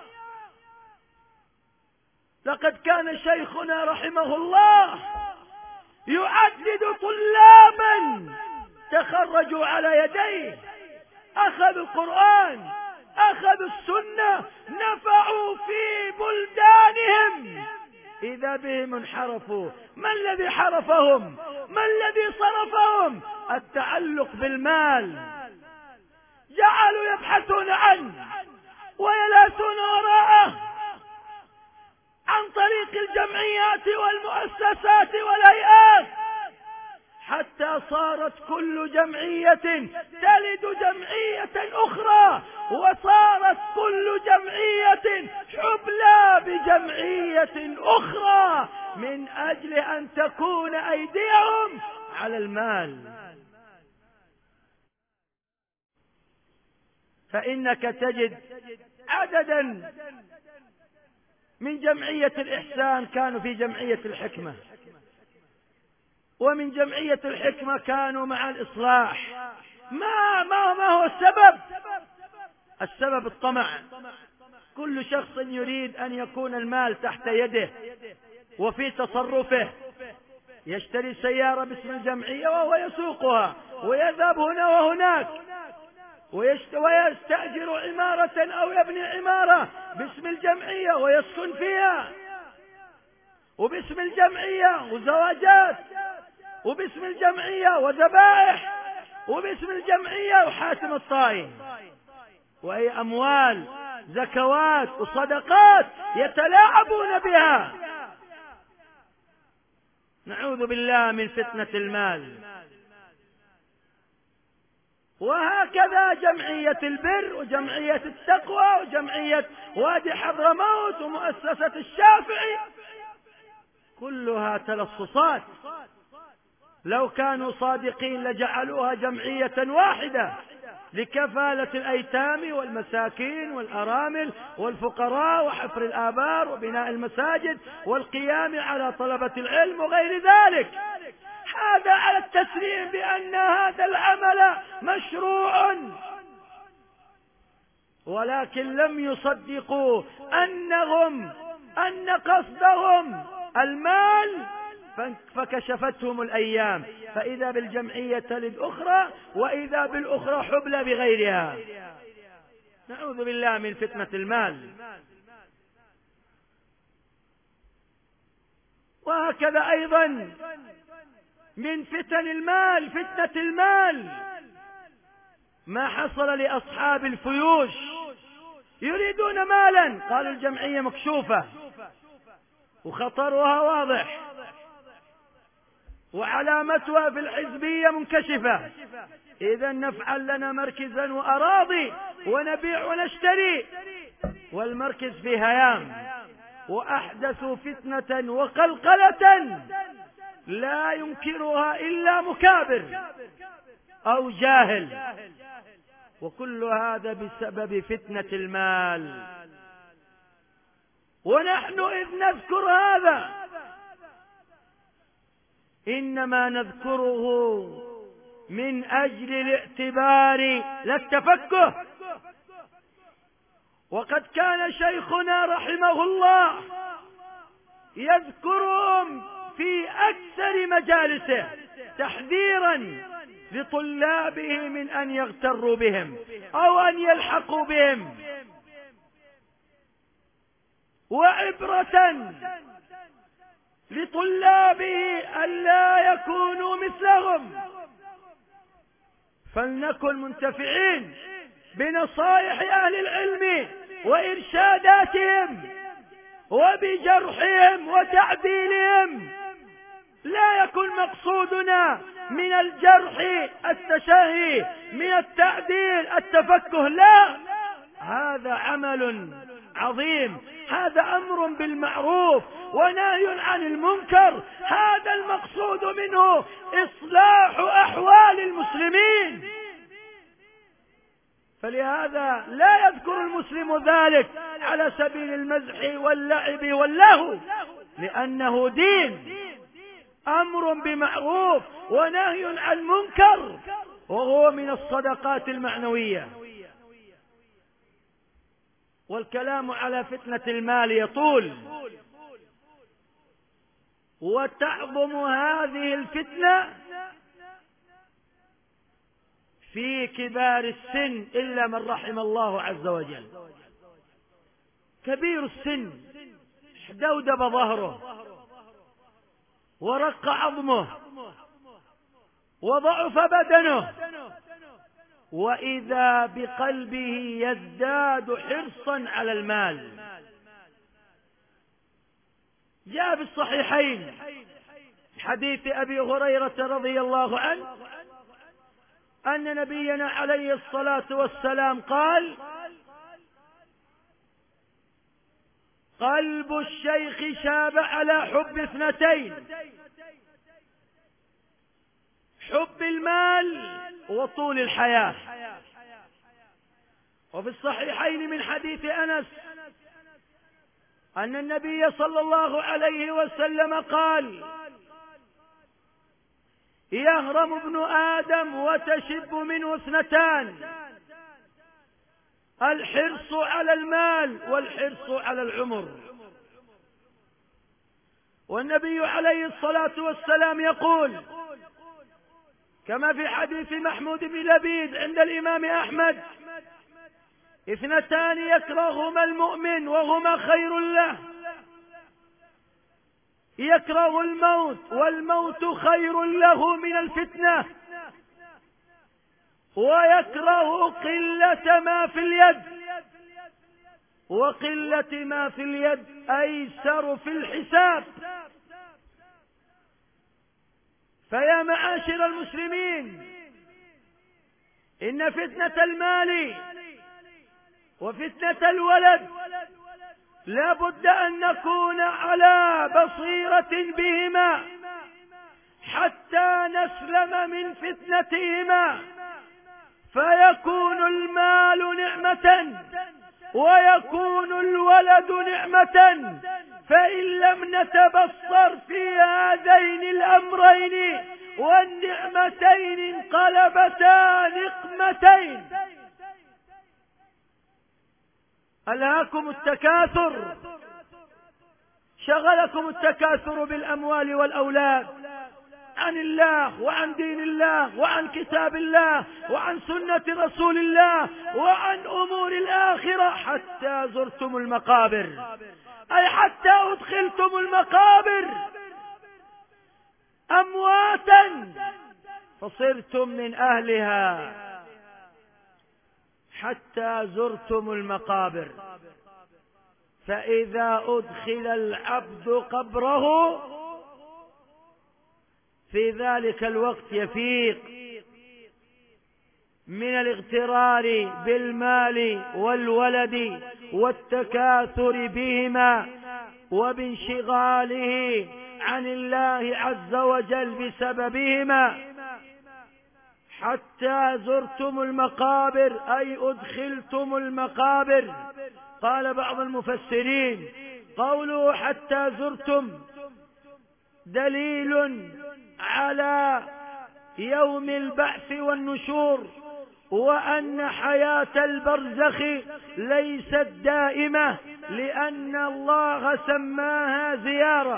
Speaker 2: لقد كان شيخنا رحمه الله يعدد طلابا تخرجوا على يديه، أخذوا القرآن، أخذوا السنة، نفعوا في بلدانهم، إذا بهم انحرفوا. ما الذي حرفهم؟ ما الذي صرفهم؟ التعلق بالمال. جعلوا يبحثون عنه ويلاثون وراءه عن طريق الجمعيات والمؤسسات والهيئات، حتى صارت كل جمعية تلد جمعية أخرى، وصارت كل جمعية حبلى بجمعية أخرى من أجل أن تكون أيديهم على المال. فإنك تجد عددا من جمعية الإحسان كانوا في جمعية الحكمة، ومن جمعية الحكمة كانوا مع الإصلاح. ما ما ما هو السبب؟ السبب الطمع. كل شخص يريد أن يكون المال تحت يده وفي تصرفه، يشتري سيارة باسم الجمعية وهو يسوقها ويذهب هنا وهناك، ويستأجر عمارة أو يبني عمارة باسم الجمعية ويسكن فيها، وباسم الجمعية وزواجات، وباسم الجمعية وذبائح، وباسم الجمعية وحاتم الطائي، وهي أموال زكوات وصدقات يتلاعبون بها. نعوذ بالله من فتنة المال. وهكذا جمعية البر وجمعية التقوى وجمعية وادي حضرموت ومؤسسة الشافعي، كلها تلصصات. لو كانوا صادقين لجعلوها جمعية واحدة لكفالة الأيتام والمساكين والأرامل والفقراء وحفر الآبار وبناء المساجد والقيام على طلبة العلم وغير ذلك. هذا على التسليم بأن هذا العمل مشروع، ولكن لم يصدقوا أنهم أن قصدهم المال، فكشفتهم الأيام، فإذا بالجمعية تلد أخرى وإذا بالأخرى حبلى بغيرها. نعوذ بالله من فتنة المال. وهكذا أيضا من فتن المال، فتنة المال، ما حصل لأصحاب الفيوش، يريدون مالا، قالوا الجمعية مكشوفة وخطرها واضح وعلامتها في الحزبية منكشفة، إذا نفعل لنا مركزا وأراضي ونبيع ونشتري، والمركز في هيام. وأحدثوا فتنة وقلقلة لا ينكرها إلا مكابر أو جاهل، وكل هذا بسبب فتنة المال. ونحن إذ نذكر هذا إنما نذكره من أجل الاعتبار لا التفكه. وقد كان شيخنا رحمه الله يذكرهم في أكثر مجالسه تحذيرا لطلابه من أن يغتروا بهم أو أن يلحقوا بهم، وعبرة لطلابه ألا يكونوا مثلهم. فلنكن منتفعين بنصائح أهل العلم وإرشاداتهم وبجرحهم وتعديلهم. لا يكن مقصودنا من الجرح التشهي، من التعديل التفكه، لا، هذا عمل عظيم، هذا أمر بالمعروف ونهي عن المنكر، هذا المقصود منه إصلاح أحوال المسلمين. فلهذا لا يذكر المسلم ذلك على سبيل المزح واللعب واللهو، لأنه دين، أمر بمعروف ونهي عن منكر، وهو من الصدقات المعنوية. والكلام على فتنة المال يطول، وتعظم هذه الفتنة في كبار السن إلا من رحم الله عز وجل. كبير السن دودب ظهره ورق عظمه وضعف بدنه، وإذا بقلبه يزداد حرصا على المال. جاء في الصحيحين حديث أبي هريرة رضي الله عنه أن نبينا عليه الصلاة والسلام قال: قلب الشيخ شاب على حب اثنتين، حب المال وطول الحياة. وفي الصحيحين من حديث أنس أن النبي صلى الله عليه وسلم قال: يهرم ابن آدم وتشب منه اثنتان، الحرص على المال والحرص على العمر. والنبي عليه الصلاة والسلام يقول كما في حديث محمود بن لبيد عند الإمام أحمد: اثنتان يكرههما المؤمن وهما خير له، يكره الموت والموت خير له من الفتنة، ويكره قلة ما في اليد، وقلة ما في اليد أيسر في الحساب. فيا معاشر المسلمين، إن فتنة المال وفتنة الولد لا بد أن نكون على بصيرة بهما حتى نسلم من فتنتهما، فيكون المال نعمة ويكون الولد نعمة. فإن لم نتبصر في هذين الأمرين والنعمتين انقلبتا نقمتين. ألهاكم التكاثر، شغلكم التكاثر بالأموال والأولاد عن الله وعن دين الله وعن كتاب الله وعن سنة رسول الله وعن أمور الآخرة، حتى زرتم المقابر، أي حتى أدخلتم المقابر أمواتا فصرتم من أهلها، حتى زرتم المقابر. فإذا أدخل العبد قبره في ذلك الوقت يفيق من الاغترار بالمال والولد والتكاثر بهما وبانشغاله عن الله عز وجل بسببهما، حتى زرتم المقابر أي أدخلتم المقابر. قال بعض المفسرين قوله حتى زرتم دليل على يوم البعث والنشور، وأن حياة البرزخ ليست دائمة، لأن الله سماها زيارة.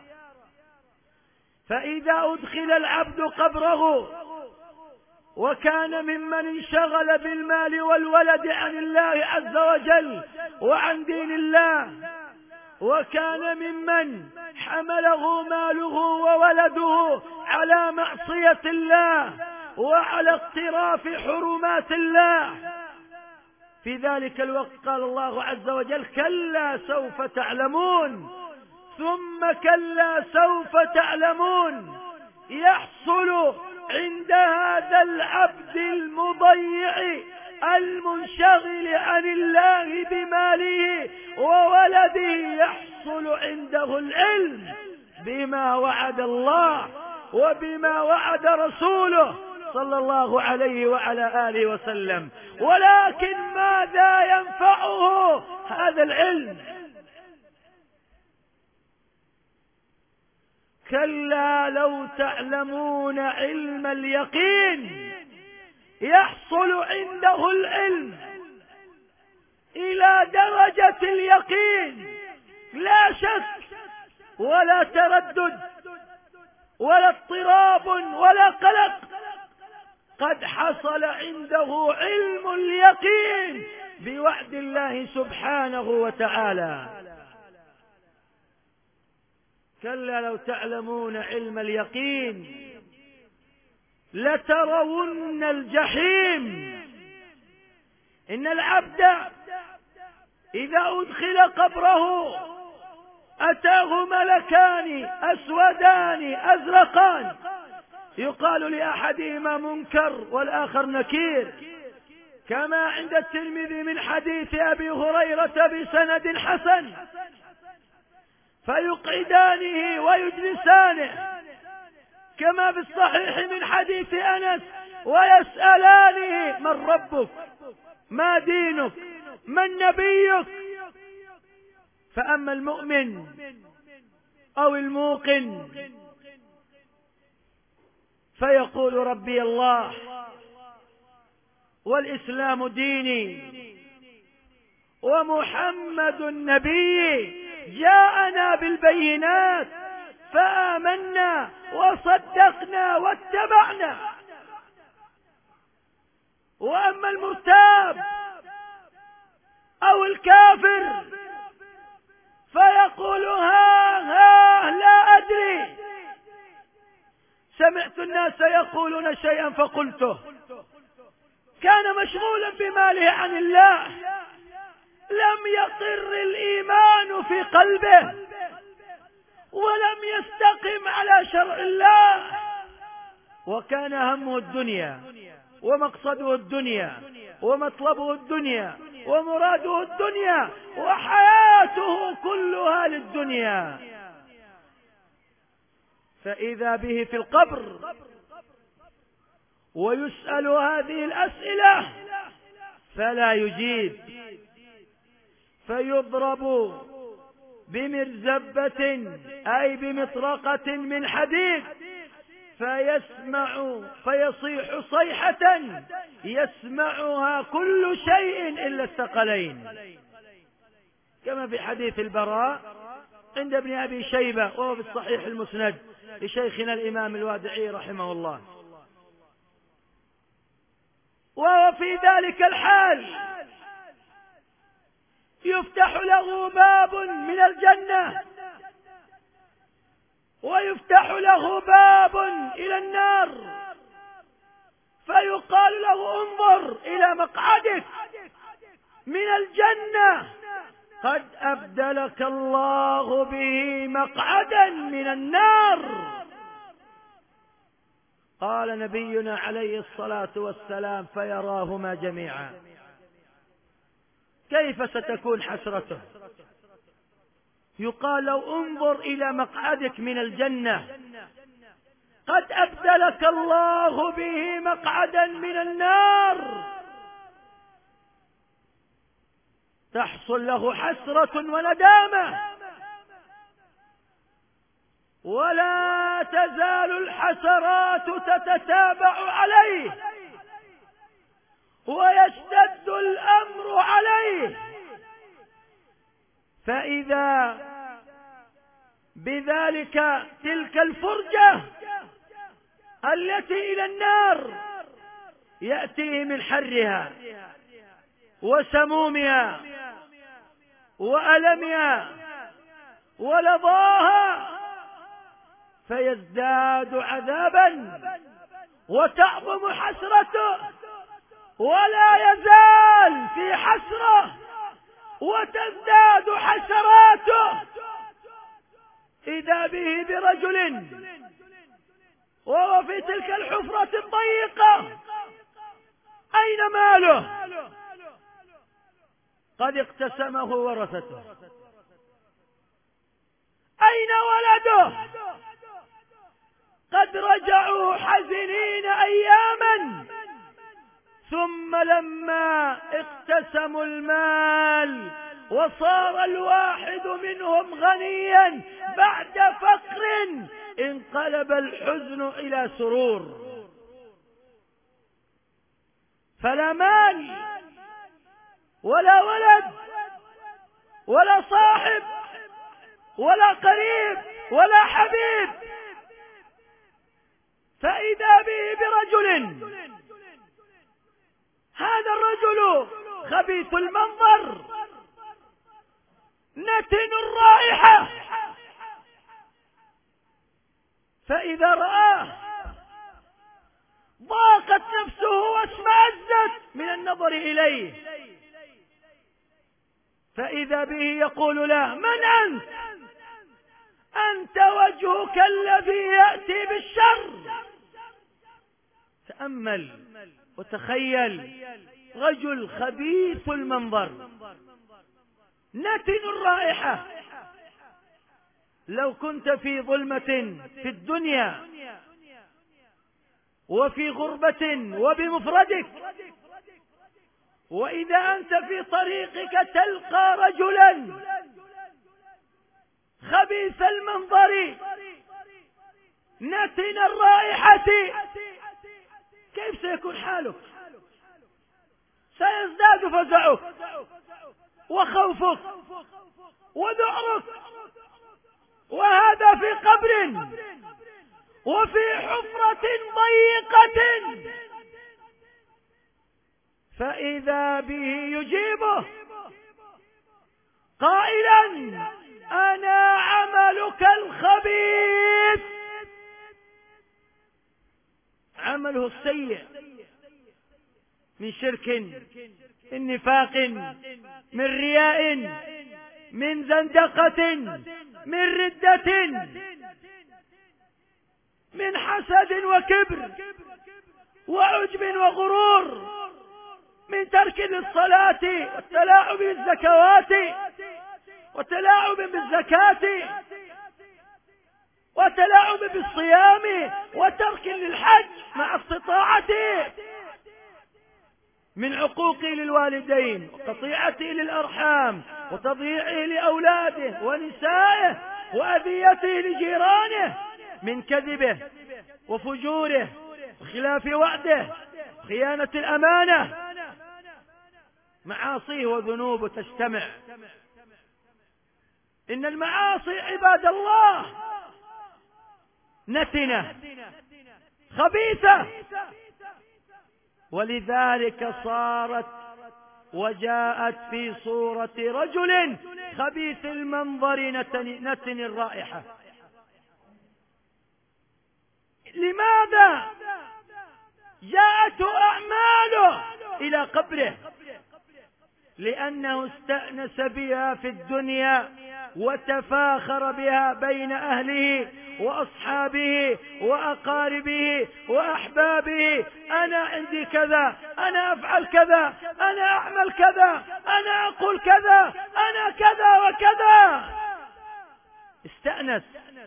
Speaker 2: فإذا أدخل العبد قبره وكان ممن انشغل بالمال والولد عن الله عز وجل وعن دين الله، وكان ممن حمله ماله وولده على معصية الله وعلى اقتراف حرمات الله، في ذلك الوقت قال الله عز وجل: كلا سوف تعلمون ثم كلا سوف تعلمون. يحصل عند هذا العبد المضيع المنشغل عن الله بماله وولده، يحصل عنده العلم بما وعد الله وبما وعد رسوله صلى الله عليه وعلى آله وسلم. ولكن ماذا ينفعه هذا العلم؟ كلا لو تعلمون علم اليقين. يحصل عنده العلم إلى درجة اليقين، لا شك ولا تردد ولا اضطراب ولا قلق، قد حصل عنده علم اليقين بوعد الله سبحانه وتعالى. كلا لو تعلمون علم اليقين لترون الجحيم. إن العبد إذا أدخل قبره أتاه ملكان أسودان أزرقان، يقال لأحدهما منكر والآخر نكير، كما عند الترمذي من حديث أبي هريرة بسند حسن، فيقعدانه ويجلسانه، كما في الصحيح من حديث أنس، ويسألانه: من ربك؟ ما دينك؟ من نبيك؟ فأما المؤمن أو الموقن فيقول: ربي الله والإسلام ديني ومحمد النبي، جاءنا بالبينات فآمنا وصدقنا واتبعنا. وأما المرتاب أو الكافر فيقول: ها ها لا أدري، سمعت الناس يقولون شيئا فقلته. كان مشغولا بماله عن الله، لم يقر الإيمان في قلبه ولم يستقم على شرع الله، وكان همه الدنيا ومقصده الدنيا ومطلبه الدنيا ومراده الدنيا وحياته كلها للدنيا. فإذا به في القبر ويسأل هذه الأسئلة فلا يجيب، فيضرب بمرزبة أي بمطرقة من حديد، فيسمع فيصيح صيحة يسمعها كل شيء إلا الثقلين، كما في حديث البراء عند ابن أبي شيبة وهو في الصحيح المسند لشيخنا الإمام الوادعي رحمه الله. وهو في ذلك الحال يفتح له باب من الجنة ويفتح له باب إلى النار، فيقال له: انظر إلى مقعدك من الجنة، قد أبدلك الله به مقعدا من النار. قال نبينا عليه الصلاة والسلام: فيراهما جميعا. كيف ستكون حسرته؟ يقال له: انظر إلى مقعدك من الجنة، قد أبدلك الله به مقعدا من النار. تحصل له حسرة وندامة، ولا لا تزال الحسرات تتتابع عليه ويشتد الأمر عليه، فإذا بذلك تلك الفرجة التي إلى النار يأتيه من حرها وسمومها وألمها ولظاها، فيزداد عذابا وتعظم حسرته، ولا يزال في حسرة وتزداد حسراته، إذا به برجل وهو في تلك الحفرة الضيقة أين ماله؟ قد اقتسمه ورثته. أين ولده؟ قد رجعوا حزنين أياما، ثم لما اقتسموا المال وصار الواحد منهم غنيا بعد فقر انقلب الحزن إلى سرور، فلا مال ولا ولد ولا صاحب ولا قريب ولا حبيب، فإذا به برجل، هذا الرجل خبيث المنظر نتن الرائحة، فإذا رآه ضاقت نفسه واشمأزت من النظر إليه، فإذا به يقول له: من أنت؟ أنت وجهك الذي يأتي بالشر. تأمل وتخيل، رجل خبيث المنظر نتن الرائحة. لو كنت في ظلمة في الدنيا وفي غربة وبمفردك، وإذا أنت في طريقك تلقى رجلا خبيث المنظر نتن الرائحة، كيف سيكون حالك؟ سيزداد فزعك وخوفك وذعرك، وهذا في قبر وفي حفرة ضيقة، فإذا به يجيبه قائلا: أنا عملك الخبيث، عمله السيء من شرك، من نفاق، من رياء، من زندقة، من ردة، من حسد وكبر وعجب وغرور، من ترك للصلاة والتلاعب بالزكوات وتلاعب بالزكاة وتلاعب بالصيام وترك للحج مع استطاعته، من عقوقه للوالدين وقطيعته للأرحام وتضييعه لأولاده ونسائه وأذيته لجيرانه، من كذبه وفجوره وخلاف وعده وخيانة الأمانة، معاصيه وذنوبه تجتمع. إن المعاصي عباد الله نتنة خبيثة، ولذلك صارت وجاءت في صورة رجل خبيث المنظر نتن, نتن الرائحة. لماذا جاءته أعماله إلى قبره؟ لأنه استأنس بها في الدنيا وتفاخر بها بين أهله وأصحابه وأقاربه وأحبابه. أنا عندي كذا، أنا أفعل كذا، أنا أعمل كذا، أنا أقول كذا، أنا كذا وكذا. استأنس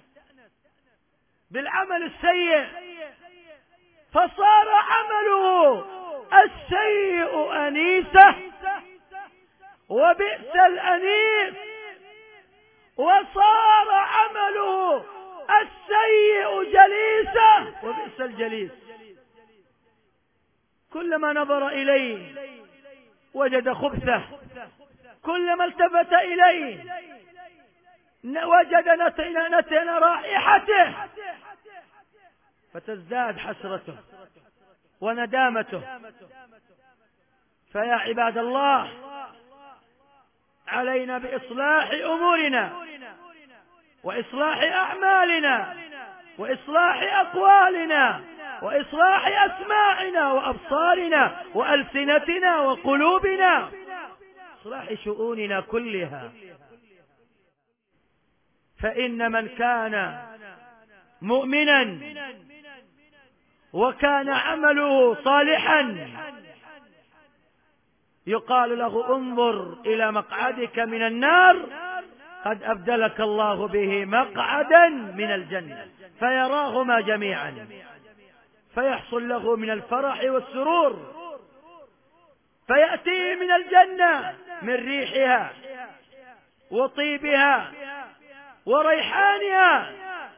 Speaker 2: بالعمل السيء، فصار عمله السيء أنيسه وبئس الأنيس، وصار عمله السيء جليسه وبئس الجليس. كلما نظر إليه وجد خبثه، كلما التفت إليه وجد نتن, نتن رائحته، فتزداد حسرته وندامته. فيا عباد الله، علينا بإصلاح أمورنا وإصلاح أعمالنا وإصلاح أقوالنا وإصلاح أسماعنا وأبصارنا وألسنتنا وقلوبنا، إصلاح شؤوننا كلها. فإن من كان مؤمنا وكان عمله صالحا يقال له انظر إلى مقعدك من النار قد أبدلك الله به مقعدا من الجنة، فيراهما جميعا فيحصل له من الفرح والسرور، فيأتيه من الجنة من ريحها وطيبها وريحانها،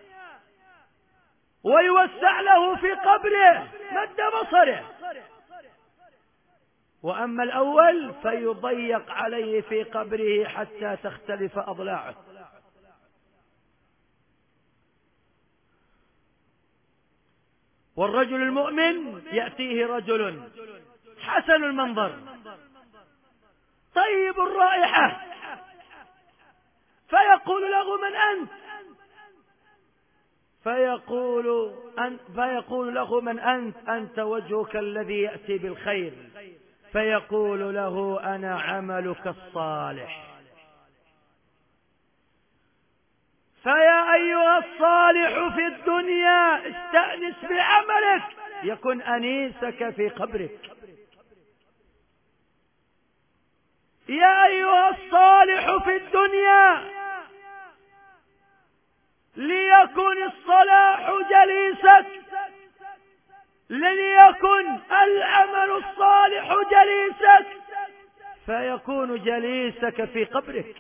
Speaker 2: ويوسع له في قبره مد بصره. وأما الأول فيضيق عليه في قبره حتى تختلف أضلاعه. والرجل المؤمن يأتيه رجل حسن المنظر طيب الرائحة، فيقول له من أنت؟ فيقول, أن فيقول له من أنت؟ أنت وجهك الذي يأتي بالخير. فيقول له أنا عملك الصالح. فيا أيها الصالح في الدنيا استأنس بعملك يكن أنيسك في قبرك. يا أيها الصالح في الدنيا ليكن الصلاح جليسك، ليكن العمل الصالح جليسك، فيكون جليسك في قبرك.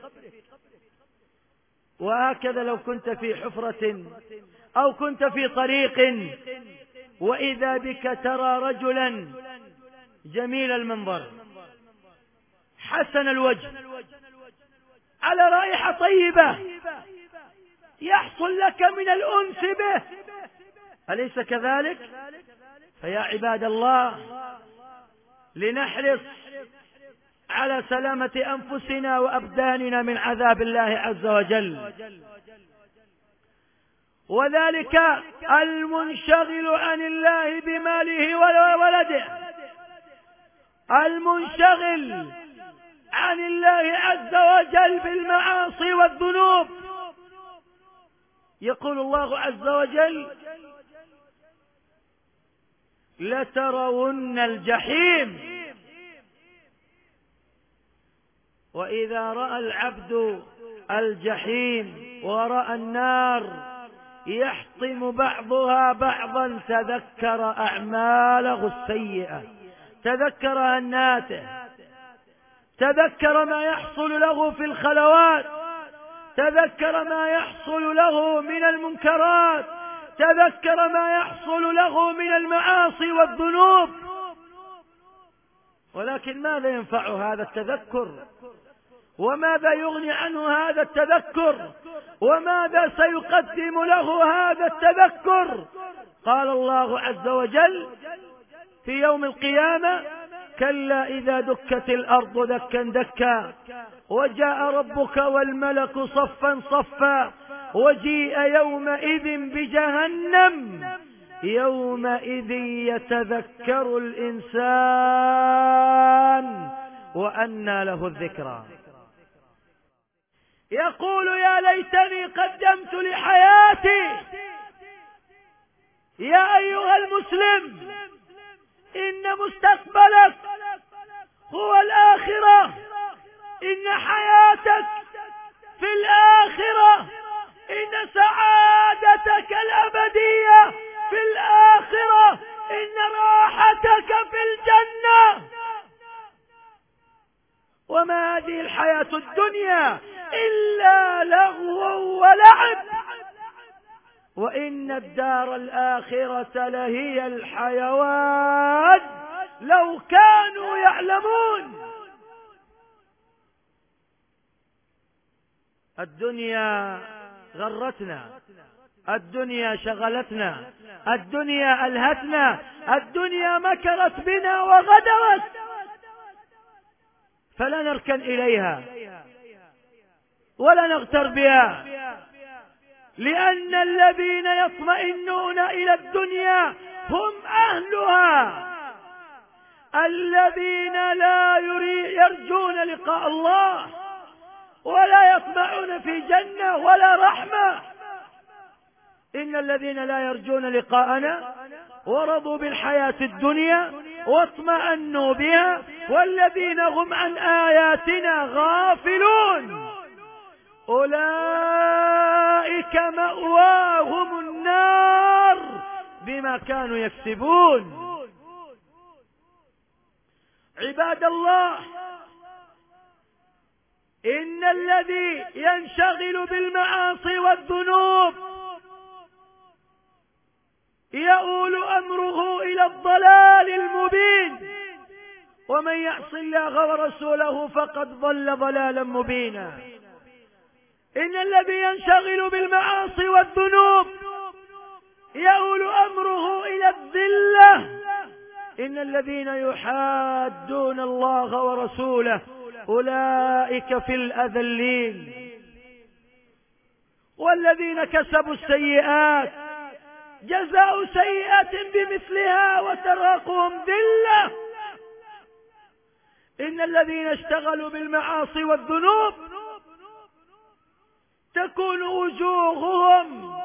Speaker 2: وهكذا لو كنت في حفرة أو كنت في طريق وإذا بك ترى رجلا جميل المنظر حسن الوجه على رائحة طيبة يحصل لك من الأنس به، أليس كذلك؟ فيا عباد الله، لنحرص على سلامة أنفسنا وأبداننا من عذاب الله عز وجل. وذلك المنشغل عن الله بماله وولده، المنشغل عن الله عز وجل بالمعاصي والذنوب. يقول الله عز وجل لترون الجحيم. وإذا رأى العبد الجحيم ورأى النار يحطم بعضها بعضا تذكر أعماله السيئة، تذكر هناته، تذكر ما يحصل له في الخلوات، تذكر ما يحصل له من المنكرات، تذكر ما يحصل له من المعاصي والذنوب. ولكن ماذا ينفع هذا التذكر؟ وماذا يغني عنه هذا التذكر؟ وماذا سيقدم له هذا التذكر؟ قال الله عز وجل في يوم القيامة كلا إذا دكت الأرض دكا دكا وجاء ربك والملك صفا صفا وجيء يومئذ بجهنم يومئذ يتذكر الإنسان وأنى له الذكرى. يقول يا ليتني قدمت لحياتي. يا أيها المسلم، إن مستقبلك هو الآخرة، إن حياتك في الآخرة، إن سعادتك الأبدية في الآخرة، إن راحتك في الجنة. وما هذه الحياة الدنيا إلا لغو ولعب. وإن الدار الآخرة لهي الحيوان لو كانوا يعلمون. الدنيا غرتنا، الدنيا شغلتنا، الدنيا ألهتنا، الدنيا مكرت بنا وغدرت، فلا نركن إليها ولا نغتر بها، لأن الذين يطمئنون إلى الدنيا هم أهلها، الذين لا يرجون لقاء الله ولا يطمعون في جنة ولا رحمة. إن الذين لا يرجون لقاءنا ورضوا بالحياة الدنيا واطمأنوا بها والذين هم عن آياتنا غافلون أولئك مأواهم النار بما كانوا يكسبون. عباد الله، إن الذي ينشغل بالمعاصي والذنوب يؤول أمره إلى الضلال المبين، ومن يعص الله ورسوله فقد ضل ضلالا مبينا. إن الذي ينشغل بالمعاصي والذنوب يؤول أمره إلى الذلة. إن الذين يحادون الله ورسوله أولئك في الأذلين. والذين كسبوا السيئات جزاء سيئة بمثلها وتراقهم ذلة. إن الذين اشتغلوا بالمعاصي والذنوب تكون وجوههم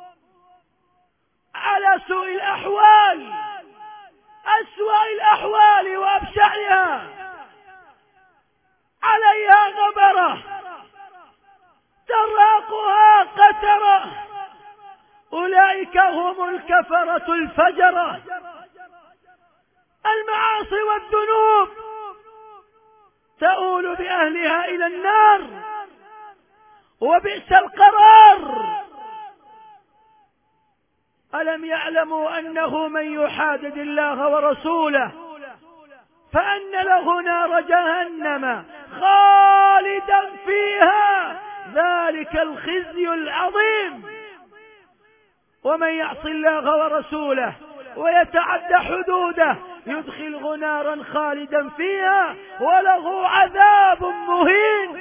Speaker 2: على سوء الأحوال، أسوأ الأحوال وأبشعها، عليها غبرة تراقها قترة. أولئك هم الكفرة الفجرة. المعاصي والذنوب تؤول بأهلها إلى النار، وبئس القرار. ألم يعلموا أنه من يحادد الله ورسوله فأن له نار جهنم خالدا فيها، ذلك الخزي العظيم. ومن يعص الله ورسوله ويتعدى حدوده يدخله نارا خالدا فيها وله عذاب مهين.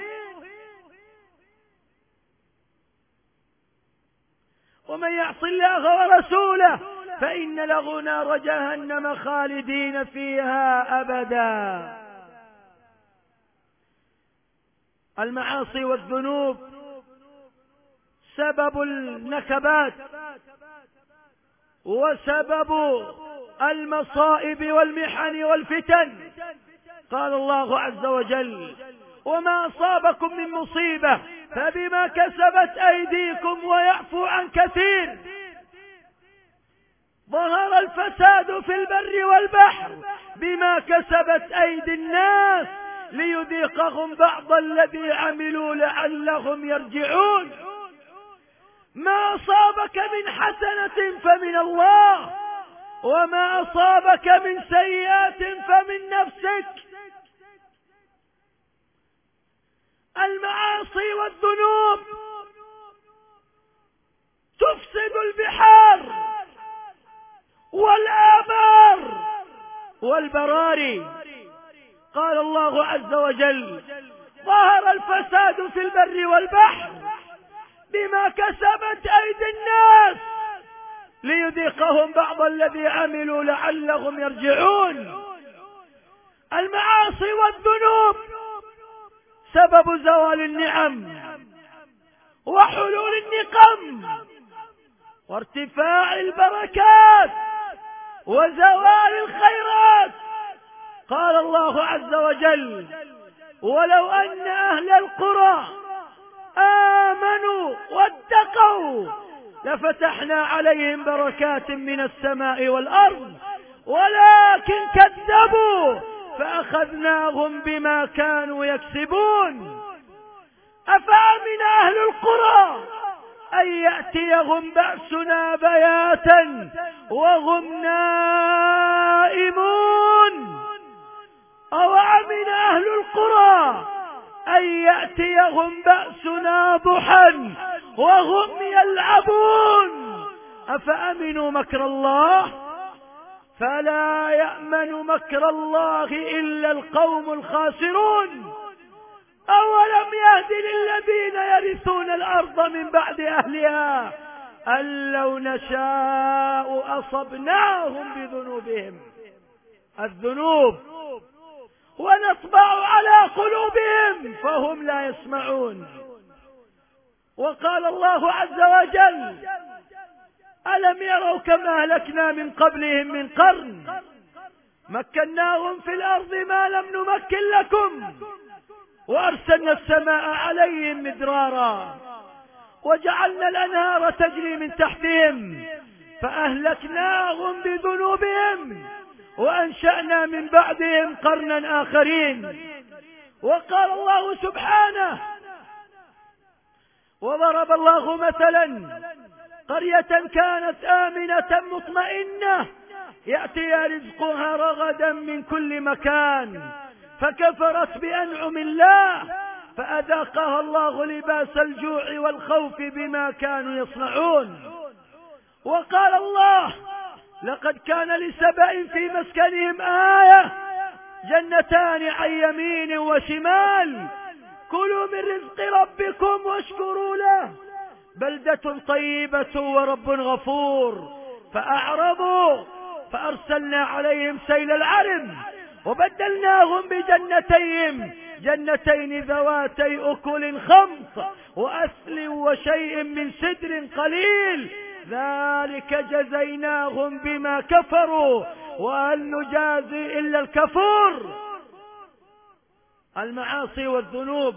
Speaker 2: ومن يعص الله ورسوله فإن له نار جهنم خالدين فيها أبدا. المعاصي والذنوب سبب النكبات وسبب المصائب والمحن والفتن. قال الله عز وجل: وما أصابكم من مصيبة فبما كسبت أيديكم ويعفو عن كثير. ظهر الفساد في البر والبحر بما كسبت أيدي الناس ليذيقهم بعض الذي عملوا لعلهم يرجعون. ما أصابك من حسنة فمن الله، وما أصابك من سيئات فمن نفسك. المعاصي والذنوب تفسد البحار والآبار والبراري. قال الله عز وجل: ظهر الفساد في البر والبحر بما كسبت أيدي الناس ليذيقهم بعض الذي عملوا لعلهم يرجعون. المعاصي والذنوب سبب زوال النعم وحلول النقم وارتفاع البركات وزوال الخيرات. قال الله عز وجل: ولو أن أهل القرى آمنوا واتقوا لفتحنا عليهم بركات من السماء والأرض ولكن كذبوا فأخذناهم بما كانوا يكسبون. أفأمن أهل القرى أن يأتيهم بأسنا بياتا وهم نائمون أو أمن أهل القرى أن يأتيهم بأسنا ضحى وهم يلعبون أفأمنوا مكر الله فلا يأمن مكر الله إلا القوم الخاسرون أولم يهد للذين يرثون الأرض من بعد أهلها أن لو نشاء أصبناهم بذنوبهم الذنوب ونطبع على قلوبهم فهم لا يسمعون. وقال الله عز وجل ألم يروا كما أهلكنا من قبلهم من قرن مكناهم في الأرض ما لم نمكن لكم وأرسلنا السماء عليهم مدرارا وجعلنا الأنهار تجري من تحتهم فأهلكناهم بذنوبهم وأنشأنا من بعدهم قرنا آخرين. وقال الله سبحانه وضرب الله مثلا قرية كانت آمنة مطمئنة يأتيها رزقها رغدا من كل مكان فكفرت بأنعم الله فأذاقها الله لباس الجوع والخوف بما كانوا يصنعون. وقال الله لقد كان لسبأ في مسكنهم آية جنتان عن يمين وشمال كلوا من رزق ربكم واشكروا له بلدة طيبة ورب غفور فأعرضوا فأرسلنا عليهم سيل العرم وبدلناهم بجنتين جنتين ذواتي أكل خمط وأثل وشيء من سدر قليل ذلك جزيناهم بما كفروا وهل نجازي إلا الكفور. المعاصي والذنوب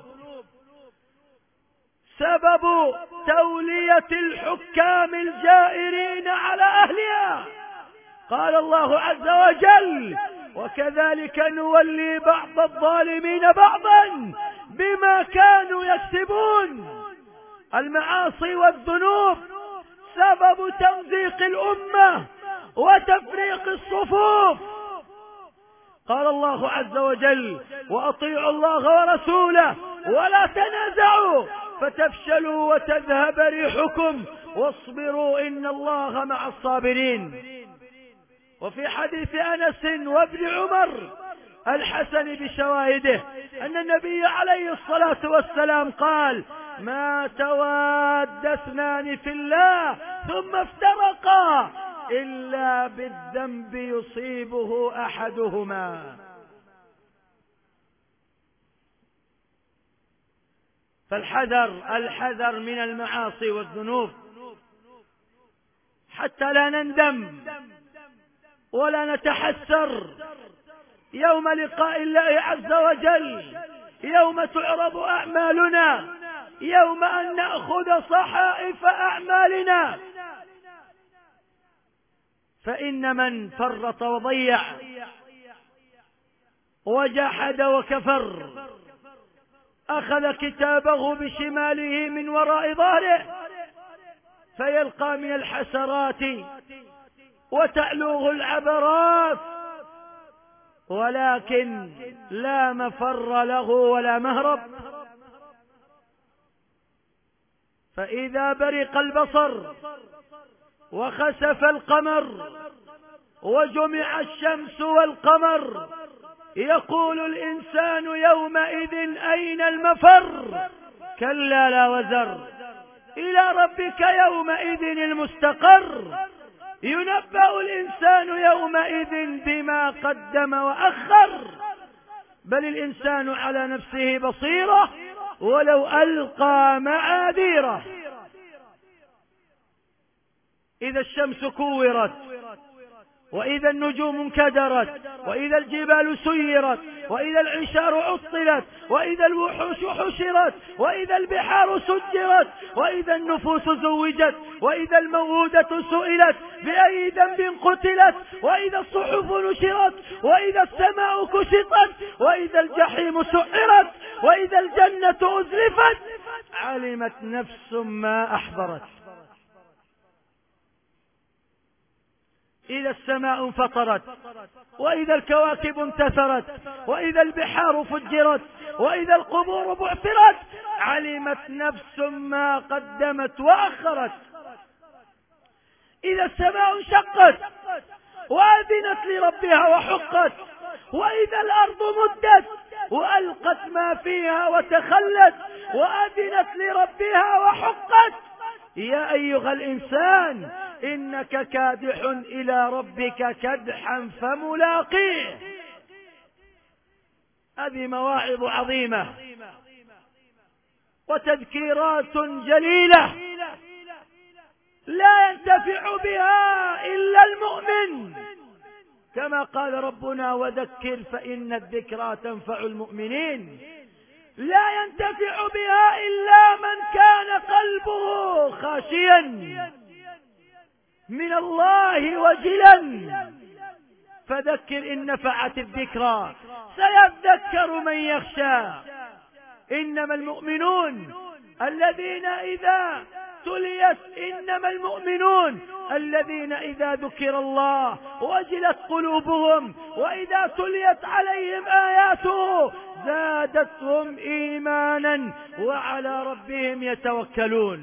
Speaker 2: سبب تولية الحكام الجائرين على أهلها. قال الله عز وجل وكذلك نولي بعض الظالمين بعضا بما كانوا يكسبون. المعاصي والذنوب سبب تمزيق الأمة وتفريق الصفوف. قال الله عز وجل وأطيعوا الله ورسوله ولا تنازعوا فتفشلوا وتذهب ريحكم واصبروا إن الله مع الصابرين. وفي حديث أنس وابن عمر الحسن بشواهده أن النبي عليه الصلاة والسلام قال ما تواد اثنان في الله ثم افترقا إلا بالذنب يصيبه أحدهما. فالحذر الحذر من المعاصي والذنوب حتى لا نندم ولا نتحسر يوم لقاء الله عز وجل يوم تعرض أعمالنا يوم أن نأخذ صحائف أعمالنا. فإن من فرط وضيع وجحد وكفر أخذ كتابه بشماله من وراء ظهره فيلقى من الحسرات وتعلوه العبرات ولكن لا مفر له ولا مهرب. فإذا برق البصر وخسف القمر وجمع الشمس والقمر يقول الإنسان يومئذ أين المفر كلا لا وزر إلى ربك يومئذ المستقر ينبأ الإنسان يومئذ بما قدم وأخر بل الإنسان على نفسه بصيرة ولو ألقى معاذيره. إذا الشمس كورت وإذا النجوم انكدرت وإذا الجبال سيرت وإذا العشار عطلت وإذا الوحوش حشرت وإذا البحار سجرت وإذا النفوس زوجت وإذا الموءودة سئلت بأي ذنب قتلت وإذا الصحف نشرت وإذا السماء كشطت وإذا الجحيم سعرت وإذا الجنة أزلفت علمت نفس ما أحضرت. إذا السماء انفطرت، وإذا الكواكب انتثرت، وإذا البحار فجرت، وإذا القبور بعثرت، علمت نفس ما قدمت وأخرت. إذا السماء انشقت وأذنت لربها وحقت، وإذا الأرض مدت وألقت ما فيها وتخلت وأذنت لربها وحقت. يا أيها الإنسان إنك كادح إلى ربك كدحا فملاقيه. هذه مواعظ عظيمة وتذكيرات جليلة لا ينتفع بها إلا المؤمن، كما قال ربنا: وذكر فإن الذكرى تنفع المؤمنين. لا ينتفع بها إلا من كان قلبه خاشيا من الله وجلا. فذكر إن نفعت الذكرى، سيذكر من يخشى. إنما المؤمنون الذين إذا تليت إنما المؤمنون الذين إذا ذكر الله وجلت قلوبهم، وإذا تليت عليهم آياته زادتهم إيمانا وعلى ربهم يتوكلون.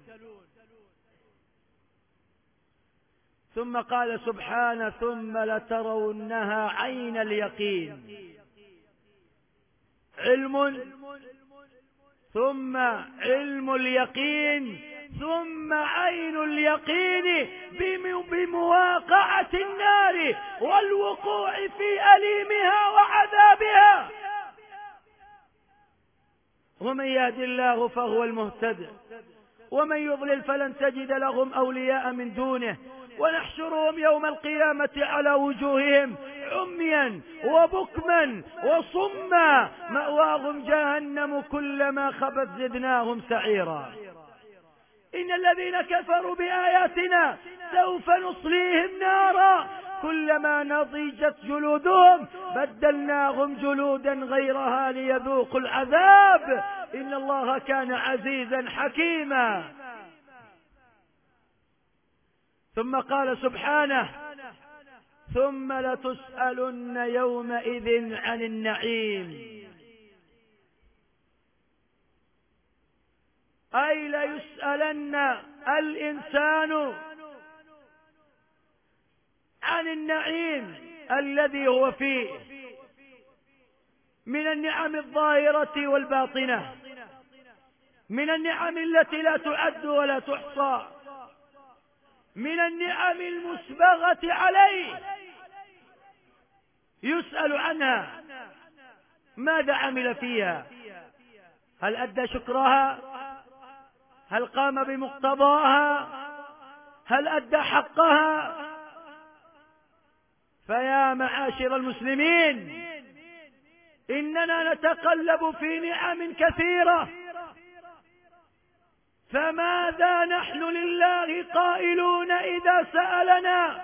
Speaker 2: ثم قال سبحانه: ثم لترونها عين اليقين. علم ثم علم اليقين ثم عين اليقين بمواقعة النار والوقوع في أليمها وعذابها. ومن يهد الله فهو المهتد، ومن يضلل فلن تجد لهم أولياء من دونه، ونحشرهم يوم القيامة على وجوههم عميا وبكما وصما مأواهم جهنم كلما خبت زدناهم سعيرا. إن الذين كفروا بآياتنا سوف نصليهم نارا كلما نضجت جلودهم بدلناهم جلودا غيرها ليذوقوا العذاب إن الله كان عزيزا حكيما. ثم قال سبحانه: ثم لتسألن يومئذ عن النعيم. أي ليسألن الإنسان عن النعيم الذي هو فيه من النعم الظاهرة والباطنة، من النعم التي لا تعد ولا تحصى، من النعم المسبغة عليه. يسأل عنها ماذا عمل فيها، هل أدى شكرها، هل قام بمقتضاها، هل أدى حقها. فيا معاشر المسلمين، إننا نتقلب في نعم كثيرة، فماذا نحن لله قائلون إذا سألنا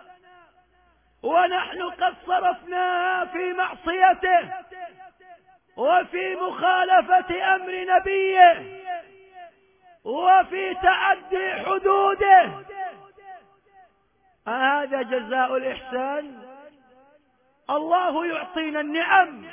Speaker 2: ونحن قد صرفناها في معصيته وفي مخالفة أمر نبيه وفي تعدي حدوده؟ هذا جزاء الإحسان؟ الله يعطينا النعم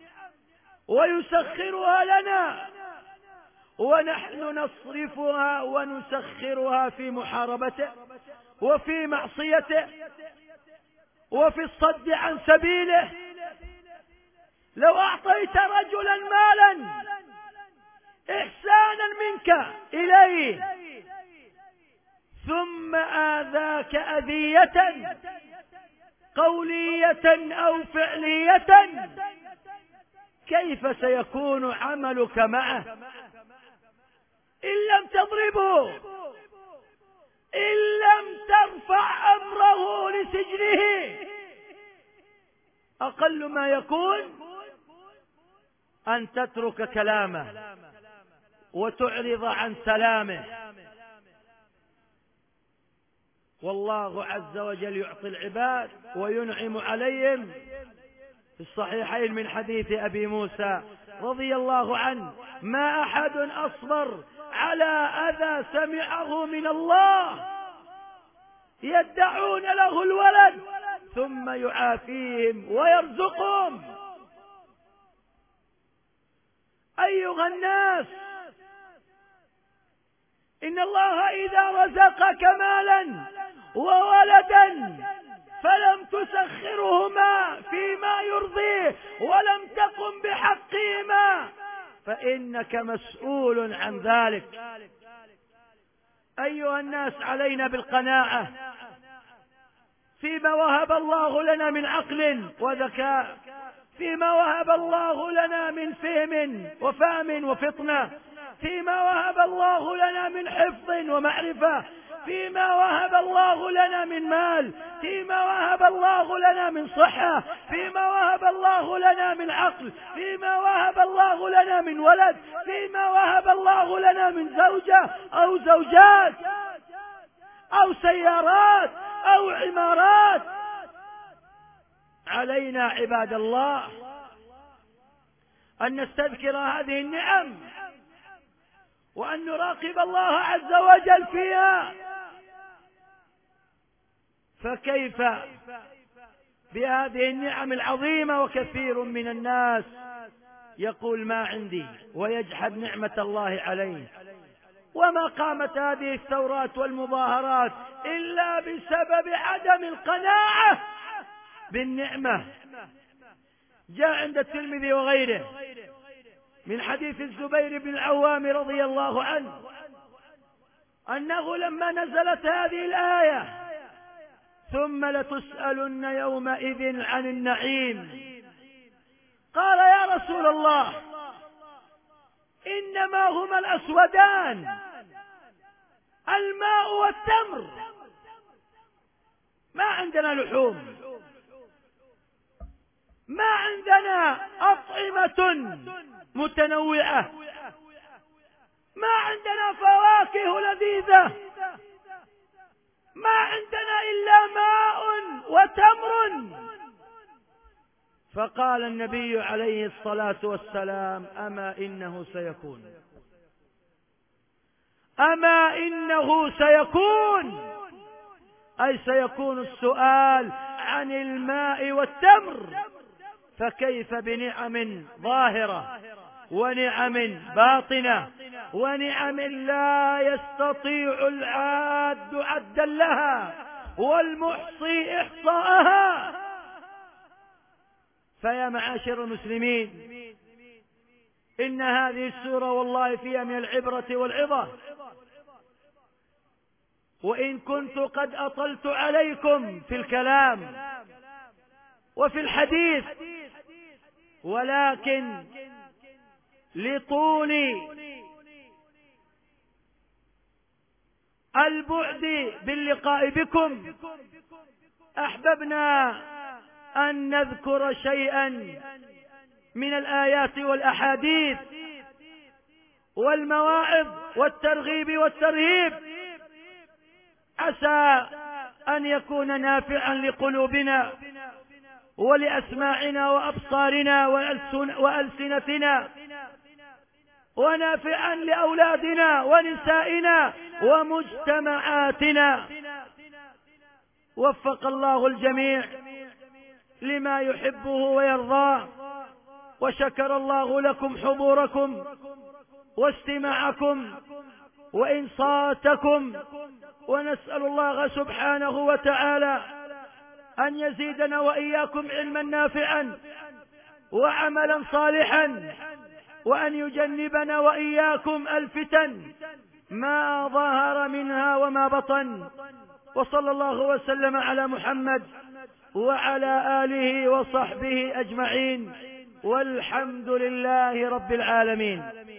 Speaker 2: ويسخرها لنا ونحن نصرفها ونسخرها في محاربته وفي معصيته وفي الصد عن سبيله. لو أعطيت رجلا مالا إحسانا منك إليه ثم آذاك أذية قولية أو فعلية، كيف سيكون عملك معه؟ إن لم تضربه، إن لم ترفع أمره لسجنه، أقل ما يكون أن تترك كلامه وتعرض عن سلامه. والله عز وجل يعطي العباد وينعم عليهم. في الصحيحين من حديث أبي موسى رضي الله عنه: ما أحد أصبر على أذى سمعه من الله، يدعون له الولد ثم يعافيهم ويرزقهم. أيها الناس، إن الله إذا رزقك مالا وولدا فلم تسخرهما فيما يرضيه ولم تقم بحقهما فإنك مسؤول عن ذلك. أيها الناس، علينا بالقناعة فيما وهب الله لنا من عقل وذكاء، فيما وهب الله لنا من فهم وفهم وفطنة، فيما وهب الله لنا من حفظ ومعرفة، فيما وهب الله لنا من مال، فيما وهب الله لنا من صحة، فيما وهب الله لنا من عقل، فيما وهب الله لنا من ولد، فيما وهب الله لنا من زوجة أو زوجات أو سيارات أو عمارات. علينا عباد الله أن نستذكر هذه النعم وأن نراقب الله عز وجل فيها. فكيف بهذه النعم العظيمة وكثير من الناس يقول ما عندي ويجحد نعمة الله عليه. وما قامت هذه الثورات والمظاهرات إلا بسبب عدم القناعة بالنعمة. جاء عند الترمذي وغيره من حديث الزبير بن العوام رضي الله عنه أنه لما نزلت هذه الآية ثم لتسألن يومئذ عن النعيم، قال يا رسول الله إنما هما الأسودان الماء والتمر، ما عندنا لحوم، ما عندنا أطعمة متنوعة، ما عندنا فواكه لذيذة، ما عندنا إلا ماء وتمر. فقال النبي عليه الصلاة والسلام أما إنه سيكون أما إنه سيكون أي سيكون السؤال عن الماء والتمر. فكيف بنعم ظاهرة ونعم باطنة ونعم لا يستطيع العاد عدا لها والمحصي إحصاءها. فيا معاشر المسلمين، إن هذه السورة والله فيها من العبرة والعظة، وإن كنت قد أطلت عليكم في الكلام وفي الحديث، ولكن لطول البعد باللقاء بكم أحببنا أن نذكر شيئا من الآيات والأحاديث والمواعظ والترغيب والترهيب، عسى أن يكون نافعا لقلوبنا ولأسماعنا وأبصارنا وألسنتنا، ونافعا لأولادنا ونسائنا ومجتمعاتنا. وفق الله الجميع لما يحبه ويرضاه، وشكر الله لكم حضوركم واستماعكم وإنصاتكم، ونسأل الله سبحانه وتعالى أن يزيدنا وإياكم علما نافعا وعملا صالحا، وأن يجنبنا وإياكم الفتن ما ظهر منها وما بطن. وصلى الله وسلم على محمد وعلى آله وصحبه أجمعين، والحمد لله رب العالمين.